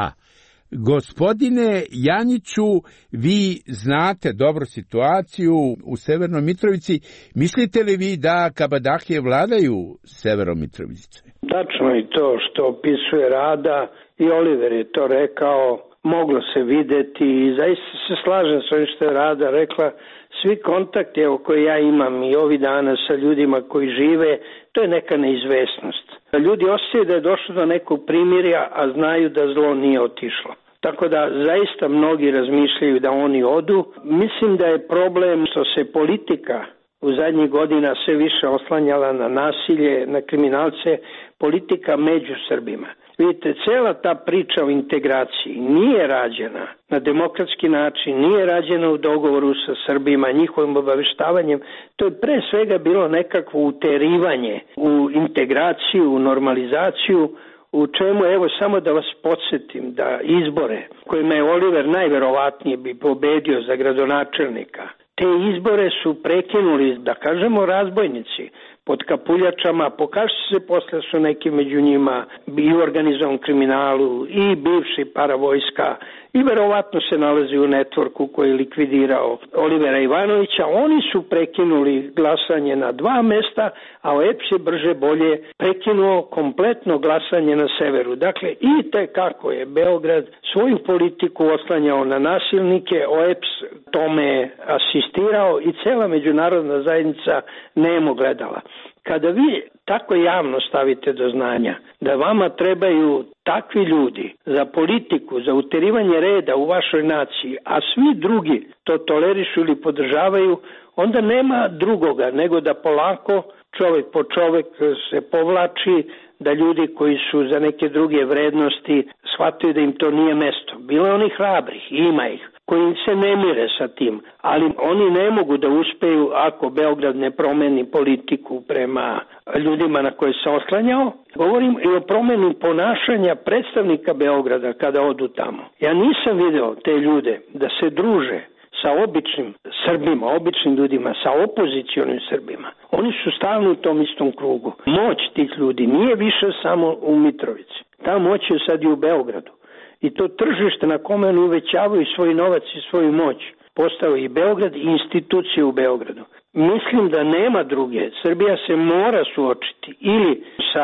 Gospodine Janjiću, vi znate dobro situaciju u Severnoj Mitrovici. Mislite li vi da kabadahije vladaju Severom Mitrovice? Tačno je to što opisuje Rada i Oliver je to rekao, moglo se videti i zaista se slažem s ovim što je Rada rekla. Svi kontakti koje ja imam i ovih dana sa ljudima koji žive, to je neka neizvesnost. Ljudi osjećaju da je došlo do nekog primirja, a znaju da zlo nije otišlo. Tako da zaista mnogi razmišljaju da oni odu. Mislim da je problem što se politika u zadnjih godina sve više oslanjala na nasilje, na kriminalce, politika među Srbima. Vidite, cela ta priča o integraciji nije rađena na demokratski način, nije rađena u dogovoru sa Srbima, njihovim obaveštavanjem. To je pre svega bilo nekakvo uterivanje u integraciju, u normalizaciju, u čemu, evo samo da vas podsjetim, da izbore kojima je Oliver najverovatnije bi pobedio za gradonačelnika, te izbore su prekinuli, da kažemo, razbojnici pod kapuljačama, pokažu se posle su neki među njima i u organizovanom kriminalu i bivši paravojska i verovatno se nalazi u networku koji je likvidirao Olivera Ivanovića. Oni su prekinuli glasanje na 2 mesta, a OEPS je brže bolje prekinuo kompletno glasanje na severu. Dakle, i tekako je Beograd svoju politiku oslanjao na nasilnike, OEPS tome asistirao i cela međunarodna zajednica nemo gledala. Kada vi tako javno stavite do znanja da vama trebaju takvi ljudi za politiku, za uterivanje reda u vašoj naciji, a svi drugi to tolerišu ili podržavaju, onda nema drugoga nego da polako čovjek po čovjek se povlači, da ljudi koji su za neke druge vrednosti shvataju da im to nije mesto. Bilo je onih hrabrih, ima ih, koji se ne mire sa tim, ali oni ne mogu da uspeju ako Beograd ne promeni politiku prema ljudima na koje se oslanjao. Govorim i o promeni ponašanja predstavnika Beograda kada odu tamo. Ja nisam video te ljude da se druže sa običnim Srbima, običnim ljudima, sa opozicionim Srbima. Oni su stalno u tom istom krugu. Moć tih ljudi nije više samo u Mitrovici. Ta moć je sad i u Beogradu. I to tržište na kome oni uvećavaju svoj novac i svoju moć postao i Beograd i institucije u Beogradu. Mislim da nema druge. Srbija se mora suočiti ili sa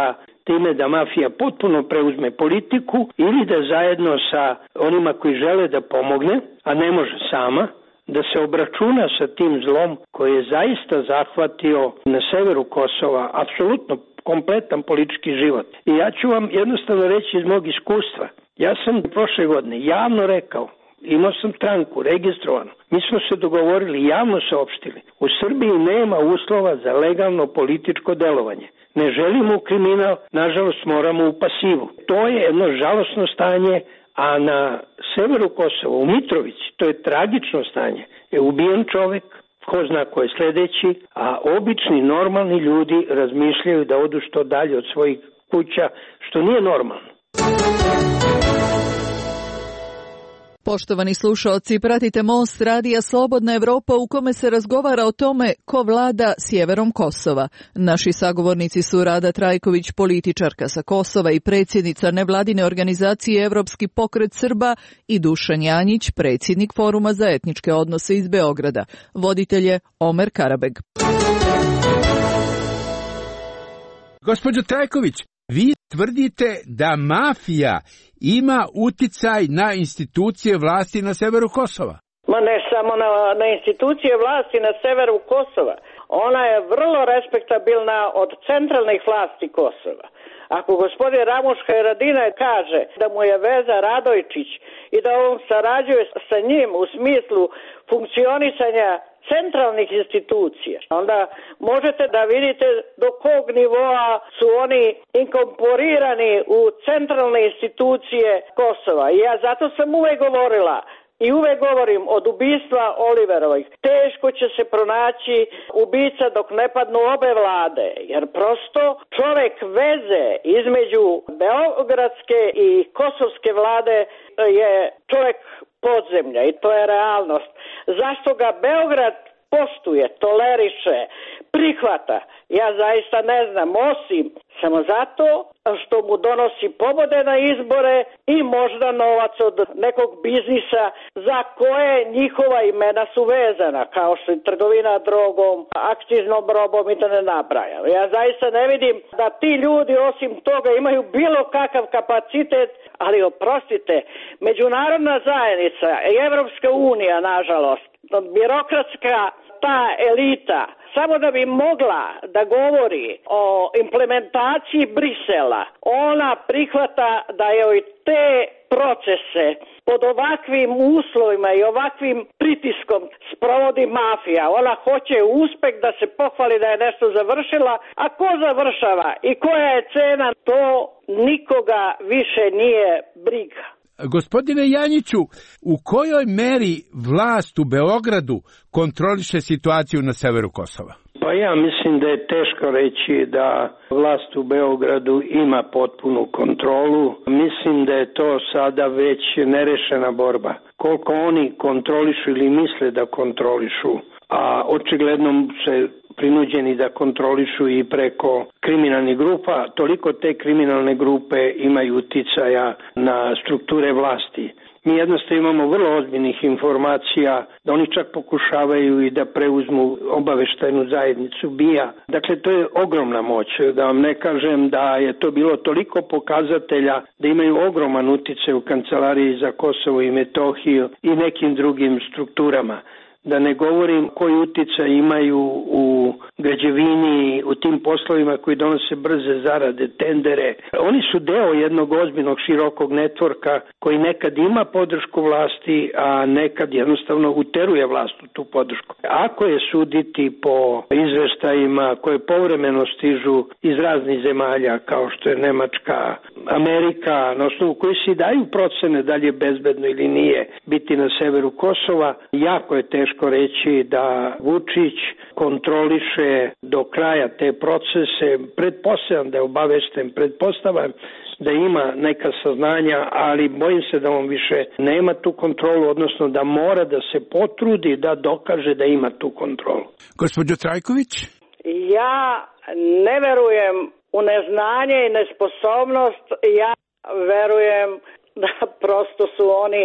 time da mafija potpuno preuzme politiku ili da zajedno sa onima koji žele da pomogne, a ne može sama, da se obračuna sa tim zlom koji je zaista zahvatio na severu Kosova apsolutno kompletan politički život. I ja ću vam jednostavno reći iz mog iskustva. Ja sam prošle godine javno rekao, imao sam stranku registrovanu, mi smo se dogovorili, javno saopštili, u Srbiji nema uslova za legalno političko delovanje. Ne želimo kriminal, nažalost moramo u pasivu. To je jedno žalosno stanje, a na severu Kosova, u Mitrovici, to je tragično stanje. Je ubijen čovek, ko zna ko je sledeći, a obični, normalni ljudi razmišljaju da odu što dalje od svojih kuća, što nije normalno. Poštovani slušaoci, pratite Most radija Slobodna Evropa u kome se razgovara o tome ko vlada sjeverom Kosova. Naši sagovornici su Rada Trajković, političarka sa Kosova i predsjednica nevladine organizacije Evropski pokret Srba, i Dušan Janjić, predsjednik Foruma za etničke odnose iz Beograda. Voditelj je Omer Karabeg. Gospođo Trajković, vi tvrdite da mafija ima uticaj na institucije vlasti na severu Kosova. Ma ne samo na institucije vlasti na severu Kosova. Ona je vrlo respektabilna od centralnih vlasti Kosova. Ako gospodin Ramuš Haradinaj kaže da mu je veza Radojčić i da on sarađuje sa njim u smislu funkcionisanja centralnih institucija, onda možete da vidite do kog nivoa su oni inkorporirani u centralne institucije Kosova. I ja zato sam uvek govorila i uvek govorim od ubistva Oliverovih. Teško će se pronaći ubica dok ne padnu obe vlade, jer prosto čovek veze između beogradske i kosovske vlade je čovek podzemlja i to je realnost. Zašto ga Beograd poštuje, toleriše, prihvata, ja zaista ne znam, osim samo zato što mu donosi pobode na izbore i možda novac od nekog biznisa za koje njihova imena su vezana, kao što je trgovina drogom, akciznom robom i da ne nabrajam. Ja zaista ne vidim da ti ljudi osim toga imaju bilo kakav kapacitet, ali oprostite, međunarodna zajednica i Evropska unija, nažalost, birokratska ta elita, samo da bi mogla da govori o implementaciji Brisela, ona prihvata da joj te procese pod ovakvim uslovima i ovakvim pritiskom sprovodi mafija. Ona hoće uspeh da se pohvali da je nešto završila, a ko završava i koja je cena, to nikoga više nije briga. Gospodine Janjiću, u kojoj meri vlast u Beogradu kontroliše situaciju na severu Kosova? Pa ja mislim da je teško reći da vlast u Beogradu ima potpunu kontrolu. Mislim da je to sada već nerešena borba. Koliko oni kontrolišu ili misle da kontrolišu, a očigledno se prinuđeni da kontrolišu i preko kriminalnih grupa, toliko te kriminalne grupe imaju uticaja na strukture vlasti. Mi jednostavno imamo vrlo ozbiljnih informacija da oni čak pokušavaju i da preuzmu obaveštajnu zajednicu BIA. Dakle, to je ogromna moć. Da vam ne kažem da je to bilo toliko pokazatelja da imaju ogroman uticaj u Kancelariji za Kosovo i Metohiju i nekim drugim strukturama. Da ne govorim koji uticaj imaju u građevini, u tim poslovima koji donose brze zarade, tendere. Oni su deo jednog ozbiljnog širokog networka koji nekad ima podršku vlasti, a nekad jednostavno uteruje vlast u tu podršku. Ako je suditi po izveštajima koje povremeno stižu iz raznih zemalja, kao što je Nemačka, Amerika, na osnovu koji se daju procene da li je bezbedno ili nije biti na severu Kosova, jako je teško reći da Vučić kontroliše do kraja te procese. Pretpostavljam da je obavešten, pretpostavljam da ima neka saznanja, ali bojim se da on više nema tu kontrolu, odnosno da mora da se potrudi da dokaže da ima tu kontrolu. Gospođo Trajković? Ja ne verujem u neznanje i nesposobnost, ja verujem da prosto su oni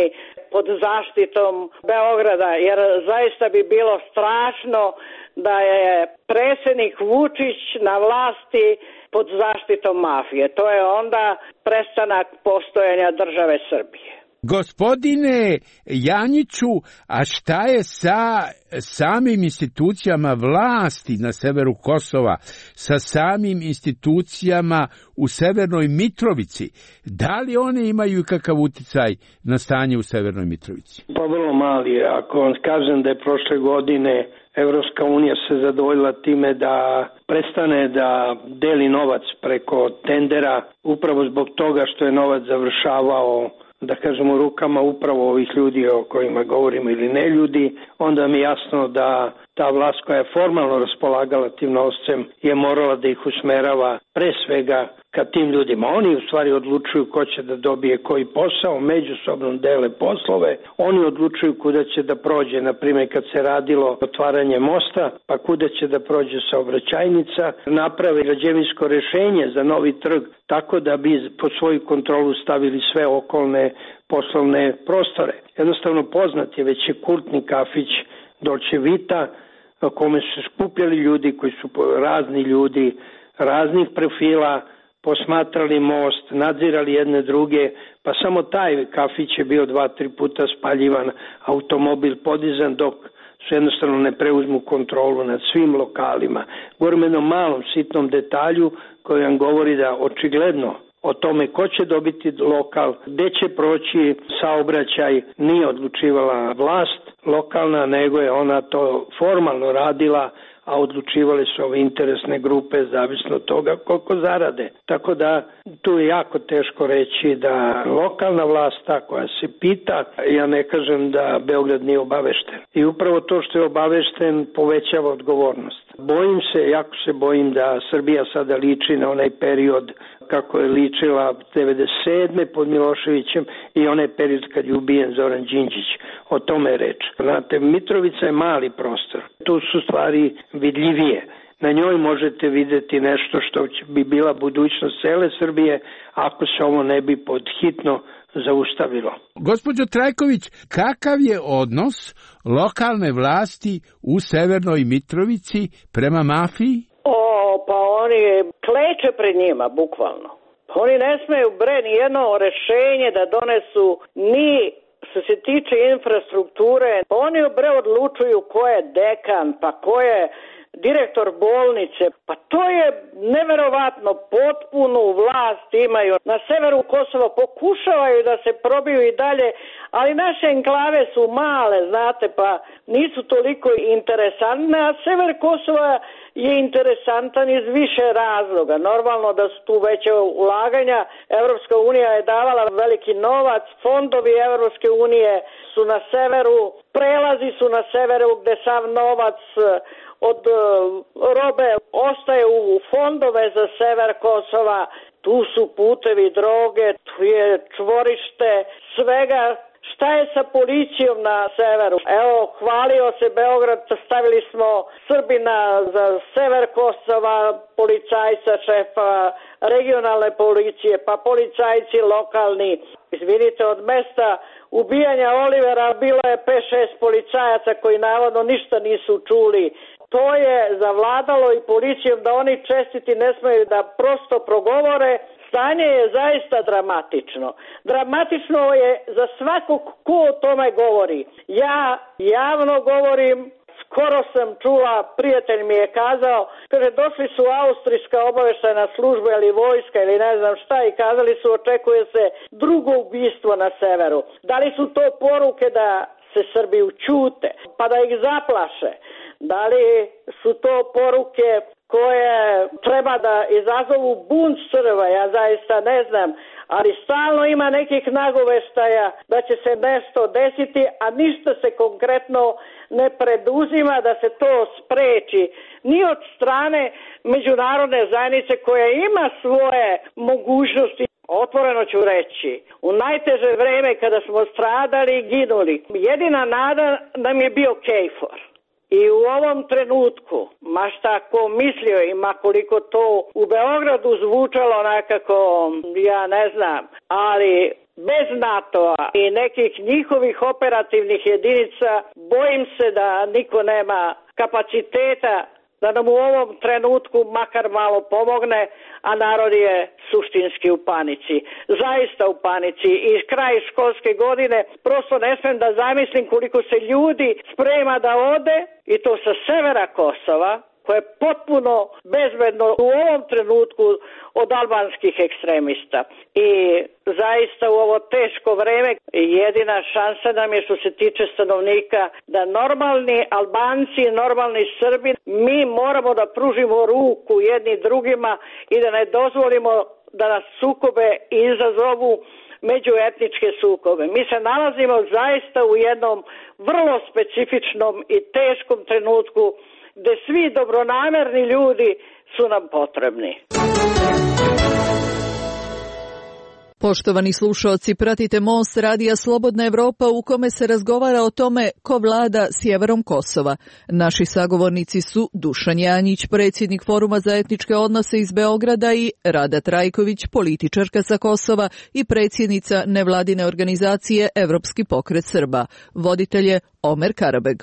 pod zaštitom Beograda, jer zaista bi bilo strašno da je predsjednik Vučić na vlasti pod zaštitom mafije. To je onda prestanak postojanja države Srbije. Gospodine Janjiću, a šta je sa samim institucijama vlasti na severu Kosova, sa samim institucijama u Severnoj Mitrovici? Da li one imaju kakav uticaj na stanje u Severnoj Mitrovici? Pa vrlo mali. Ako vam kažem da je prošle godine Evropska unija se zadovoljila time da prestane da deli novac preko tendera, upravo zbog toga što je novac završavao, da kažemo, rukama upravo ovih ljudi o kojima govorimo ili ne ljudi, onda mi je jasno da ta vlast koja je formalno raspolagala tim novcem je morala da ih usmerava pre svega ka tim ljudima. Oni u stvari odlučuju ko će da dobije koji posao, međusobno dele poslove, oni odlučuju kuda će da prođe, na primjer kad se radilo otvaranje mosta, pa kuda će da prođe saobraćajnica, naprave građevinsko rešenje za novi trg, tako da bi pod svoju kontrolu stavili sve okolne poslovne prostore. Jednostavno poznat je već je kultni kafić Dolce Vita, na kome su skupljali ljudi koji su razni ljudi, raznih profila, posmatrali most, nadzirali jedne druge, pa samo taj kafić je bio 2-3 puta spaljivan, automobil podizan dok su jednostavno ne preuzmu kontrolu nad svim lokalima. Govorim jednom malom sitnom detalju koji vam govori da očigledno o tome ko će dobiti lokal, gde će proći saobraćaj, nije odlučivala vlast lokalna, nego je ona to formalno radila, a odlučivale su ove interesne grupe zavisno od toga koliko zarade. Tako da tu je jako teško reći da lokalna vlast ta koja se pita, ja ne kažem da Beograd nije obavešten. I upravo to što je obavešten povećava odgovornost. Bojim se, jako se bojim da Srbija sada liči na onaj period kako je ličila 97. pod Miloševićem i onaj period kad je ubijen Zoran Đinđić. O tome je reč. Znate, Mitrovica je mali prostor. Tu su stvari vidljivije. Na njoj možete videti nešto što bi bila budućnost cele Srbije ako se ovo ne bi podhitno zaustavilo. Gospođo Trajković, kakav je odnos lokalne vlasti u Severnoj Mitrovici prema mafiji? Pa oni kleče pred njima, bukvalno. Oni ne smeju ni jedno rešenje da donesu ni što se tiče infrastrukture. Oni odlučuju ko je dekan, pa ko je direktor bolnice. Pa to je neverovatno, potpunu vlast imaju. Na severu Kosova pokušavaju da se probiju i dalje, ali naše enklave su male, znate, pa nisu toliko interesantne, a sever Kosova je interesantan iz više razloga. Normalno da su tu veće ulaganja, Evropska unija je davala veliki novac, fondovi Evropske unije su na severu, prelazi su na severu gde sav novac od robe ostaje u fondove za sever Kosova, tu su putevi droge, tu je čvorište svega. Šta je sa policijom na severu? Evo, hvalio se Beograd, stavili smo Srbina za sever Kosova, policajca, šefa regionalne policije, pa policajci lokalni. Izvinite, od mesta ubijanja Olivera bilo je 5-6 policajaca koji navodno ništa nisu čuli. To je zavladalo i policijom da oni čestiti ne smeju da prosto progovore. Stanje je zaista dramatično. Dramatično je za svakog ko o tome govori. Ja javno govorim, skoro sam čula, prijatelj mi je kazao, kaže, došli su austrijska obaveštajna služba ili vojska ili ne znam šta i kazali su očekuje se drugo ubistvo na severu. Da li su to poruke da se Srbi ućute, pa da ih zaplaše? Da li su to poruke koje treba da izazovu bunt Srba, ja zaista ne znam, ali stalno ima nekih nagoveštaja da će se nešto desiti, a ništa se konkretno ne preduzima da se to spreči, ni od strane međunarodne zajednice koja ima svoje mogućnosti. Otvoreno ću reći, u najteže vreme kada smo stradali i ginuli, jedina nada nam je bio KFOR. I u ovom trenutku, ma šta ko mislio i ma koliko to u Beogradu zvučalo nekako, ja ne znam, ali bez NATO-a i nekih njihovih operativnih jedinica, bojim se da niko nema kapaciteta da nam u ovom trenutku makar malo pomogne, a narod je suštinski u panici. Zaista u panici. I kraj školske godine prosto ne smem da zamislim koliko se ljudi sprema da ode, i to sa severa Kosova, koje je potpuno bezbedno u ovom trenutku od albanskih ekstremista. I zaista u ovo teško vreme jedina šansa nam je, što se tiče stanovnika, da normalni Albanci, normalni Srbi, mi moramo da pružimo ruku jedni drugima i da ne dozvolimo da nas sukobe izazovu međuetničke sukobe. Mi se nalazimo zaista u jednom vrlo specifičnom i teškom trenutku gde svi dobronamerni ljudi su nam potrebni. Poštovani slušaoci, pratite Most radija Slobodna Evropa u kome se razgovara o tome ko vlada sjeverom Kosova. Naši sagovornici su Dušan Janjić, predsjednik Foruma za etničke odnose iz Beograda, i Rada Trajković, političarka sa Kosova i predsjednica nevladine organizacije Evropski pokret Srba. Voditelj je Omer Karabeg.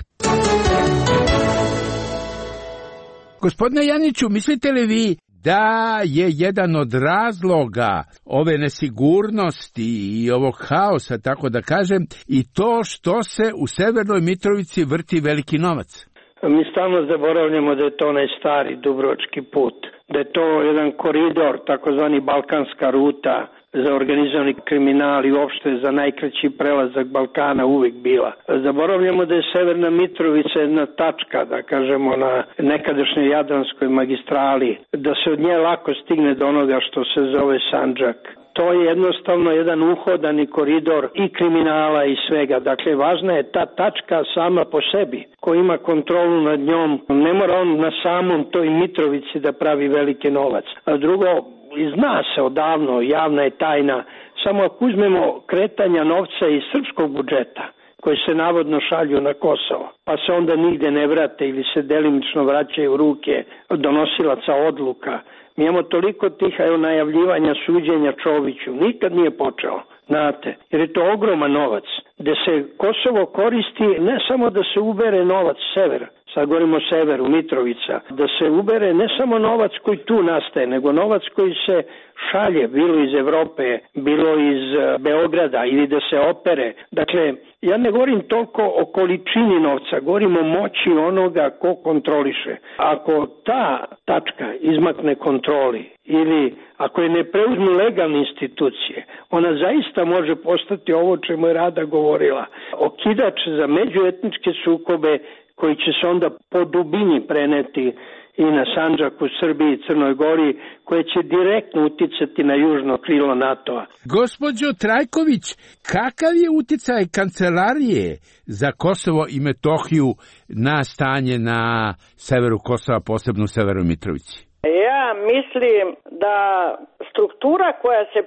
Gospodine Janiću, mislite li vi da je jedan od razloga ove nesigurnosti i ovog haosa, tako da kažem, i to što se u Severnoj Mitrovici vrti veliki novac? Mi stalno zaboravljamo da je to onaj stari dubrovački put, da je to jedan koridor, takozvani balkanska ruta za organizovani kriminal i uopšte za najkraći prelazak Balkana uvijek bila. Zaboravljamo da je Severna Mitrovica jedna tačka, da kažemo, na nekadašnjoj Jadranskoj magistrali, da se od nje lako stigne do onoga što se zove Sandžak. To je jednostavno jedan uhodani koridor i kriminala i svega. Dakle, važna je ta tačka sama po sebi. Ko ima kontrolu nad njom, ne mora on na samom toj Mitrovici da pravi veliki novac. A drugo, zna se odavno, javna je tajna, samo ako uzmemo kretanja novca iz srpskog budžeta, koji se navodno šalju na Kosovo, pa se onda nigde ne vrate ili se delimično vraćaju u ruke donosilaca odluka. Mi imamo toliko tih najavljivanja suđenja Čoviću, nikad nije počelo, znate, jer je to ogroman novac, gde se Kosovo koristi ne samo da se ubere novac severa, sad govorimo o severu, Mitrovica, da se ubere ne samo novac koji tu nastaje, nego novac koji se šalje, bilo iz Evrope, bilo iz Beograda, ili da se opere. Dakle, ja ne govorim toliko o količini novca, govorim o moći onoga ko kontroliše. Ako ta tačka izmakne kontroli ili ako je ne preuzmu legalne institucije, ona zaista može postati ovo čemu je Rada govorila. Okidač za međuetničke sukobe koji će se onda po dubini preneti i na Sandžak u Srbiji i Crnoj Gori, koje će direktno uticati na južno krilo NATO-a. Gospođo Trajković, kakav je uticaj Kancelarije za Kosovo i Metohiju na stanje na severu Kosova, posebno u Severnoj Mitrovici? Ja mislim da struktura koja se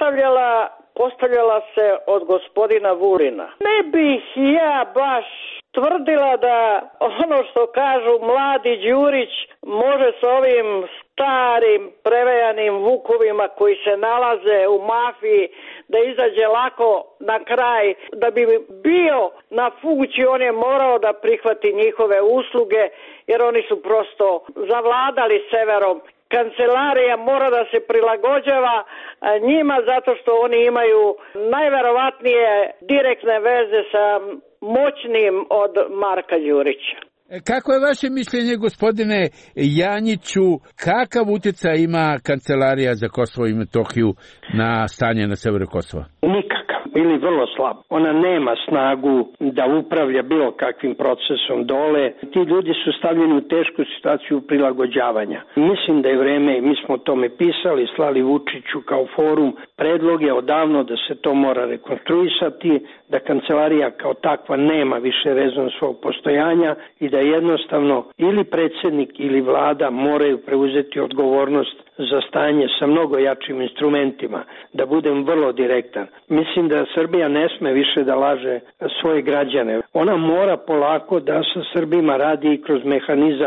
postavljala se od gospodina Vulina. Ne bih ja baš tvrdila da ono što kažu mladi Đurić može s ovim starim prevejanim vukovima koji se nalaze u mafiji da izađe lako na kraj. Da bi bio na funkciji, on je morao da prihvati njihove usluge, jer oni su prosto zavladali severom. Kancelarija mora da se prilagođava njima zato što oni imaju najverovatnije direktne veze sa moćnim od Marka Đurića. Kako je vaše mišljenje, gospodine Janjiću, kakav utjecaj ima Kancelarija za Kosovo i Metohiju na stanje na severu Kosova? Nikakav ili vrlo slab. Ona nema snagu da upravlja bilo kakvim procesom dole. Ti ljudi su stavljeni u tešku situaciju prilagođavanja. Mislim da je vreme, mi smo o tome pisali, slali Vučiću kao forum, predlog je odavno da se to mora rekonstruisati, da Kancelarija kao takva nema više rezon svog postojanja i da jednostavno ili predsjednik ili vlada moraju preuzeti odgovornost za stanje sa mnogo jačim instrumentima. Da budem vrlo direktan. Mislim da Srbija ne sme više da laže svoje građane. Ona mora polako da sa Srbima radi kroz mehanizam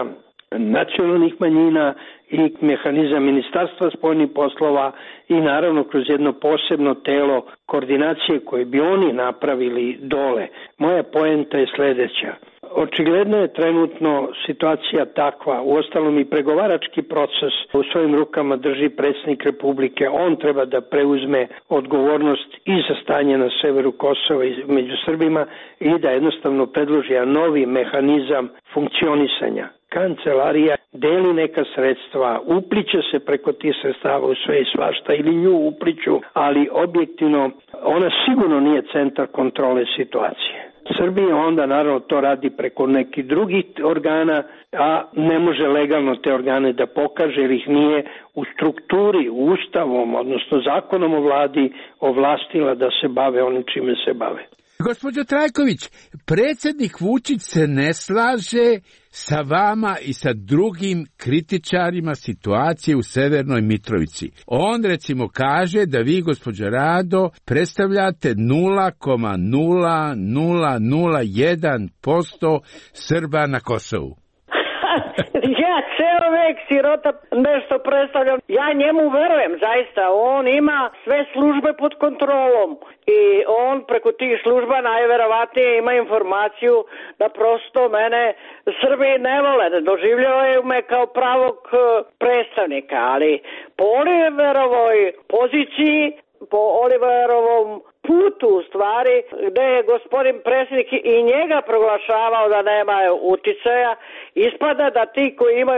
nacionalnih manjina i mehanizam Ministarstva spoljnih poslova i naravno kroz jedno posebno telo koordinacije koje bi oni napravili dole. Moja poenta je sledeća. Očigledno je trenutno situacija takva, uostalom i pregovarački proces u svojim rukama drži predsjednik Republike, on treba da preuzme odgovornost i za stanje na severu Kosova i među Srbima i da jednostavno predloži novi mehanizam funkcionisanja. Kancelarija deli neka sredstva, upliće se preko tih sredstava u sve i svašta ili nju upliću, ali objektivno ona sigurno nije centar kontrole situacije. Srbija onda naravno to radi preko nekih drugih organa, a ne može legalno te organe da pokaže jer ih nije u strukturi, ustavom, odnosno zakonom o vladi ovlastila da se bave onim čime se bave. Gospođo Trajković, predsjednik Vučić se ne slaže sa vama i sa drugim kritičarima situacije u Severnoj Mitrovici. On recimo kaže da vi, gospođo Rado, predstavljate 0,0001% Srba na Kosovu. Ja ceo vek sirota nešto predstavljam. Ja njemu verujem, zaista. On ima sve službe pod kontrolom i on preko tih služba najverovatnije ima informaciju da prosto mene Srbi ne vole, da doživljavaju me kao pravog predstavnika, ali po Oliverovoj poziciji, po Oliverovom putu u stvari, gde je gospodin predsjednik i njega proglašavao da nema uticaja, ispada da ti koji imaju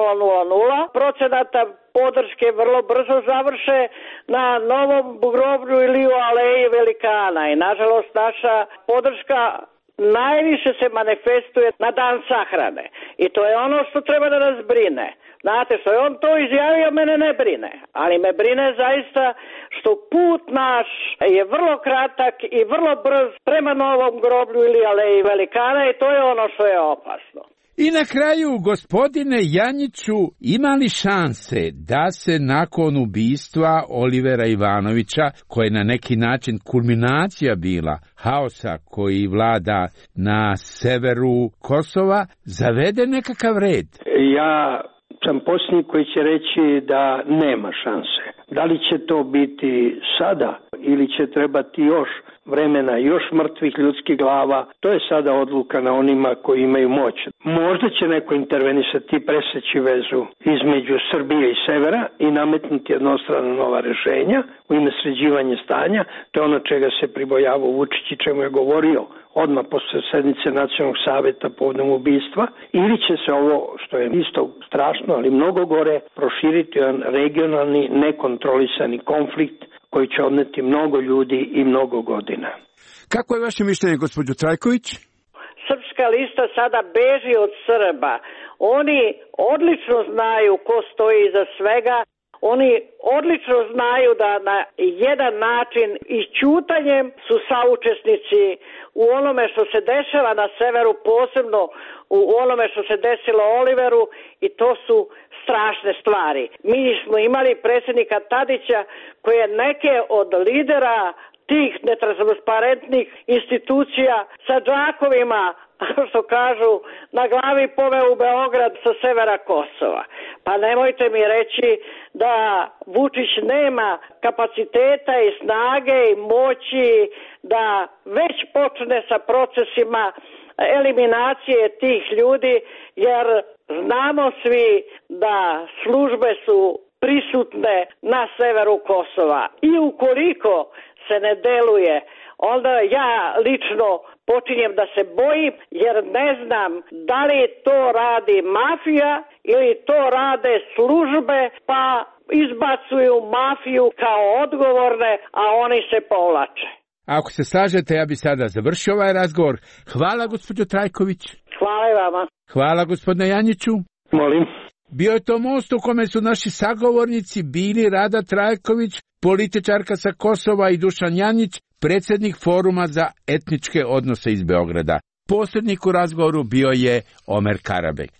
0,000% podrške vrlo brzo završe na novom groblju ili u aleji velikana i nažalost naša podrška najviše se manifestuje na dan sahrane i to je ono što treba da nas brine. Znate, što je on to izjavio, mene ne brine, ali me brine zaista što put naš je vrlo kratak i vrlo brz prema novom groblju ili aleji velikana i to je ono što je opasno. I na kraju, gospodine Janjiću, ima li šanse da se nakon ubistva Olivera Ivanovića, koja je na neki način kulminacija bila haosa koji vlada na severu Kosova, zavede nekakav red? Ja sam posljednji koji će reći da nema šanse. Da li će to biti sada ili će trebati još vremena, još mrtvih ljudskih glava, to je sada odluka na onima koji imaju moć. Možda će neko intervenisati i preseći vezu između Srbije i severa i nametnuti jednostrano nova rešenja u ime sređivanja stanja. To je ono čega se pribojavao Vučić i čemu je govorio odmah posle sednice Nacionalnog saveta povodom ubistva, ili će se ovo, što je isto strašno, ali mnogo gore, proširiti jedan regionalni, nekontrolisani konflikt koji će odneti mnogo ljudi i mnogo godina. Kako je vaše mišljenje, gospođo Trajković? Srpska lista sada beži od Srba. Oni odlično znaju ko stoji iza svega. Oni odlično znaju da na jedan način i ćutanjem su saučesnici u onome što se dešava na severu, posebno u onome što se desilo Oliveru i to su strašne stvari. Mi smo imali predsjednika Tadića koji je neke od lidera tih netransparentnih institucija sa džakovima, što kažu, na glavi poveo u Beograd sa severa Kosova. Pa nemojte mi reći da Vučić nema kapaciteta i snage i moći da već počne sa procesima eliminacije tih ljudi, jer znamo svi da službe su prisutne na severu Kosova. I ukoliko se ne deluje, onda ja lično počinjem da se bojim, jer ne znam da li to radi mafija ili to rade službe, pa izbacuju mafiju kao odgovorne, a oni se povlače. Ako se slažete, ja bi sada završio ovaj razgovor. Hvala, gospođo Trajković. Hvala i vama. Hvala, gospodine Janjiću. Molim. Bio je to most u kome su naši sagovornici bili Rada Trajković, političarka sa Kosova, i Dušan Janjić, predsjednik Foruma za etničke odnose iz Beograda. Posrednik u razgovoru bio je Omer Karabek.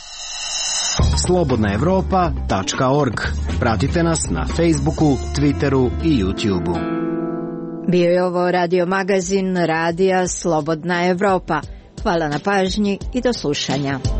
slobodnaevropa.org. Pratite nas na Facebooku, Twitteru i YouTubeu. Bio je ovo radio magazin Radija Slobodna Evropa. Hvala na pažnji i do slušanja.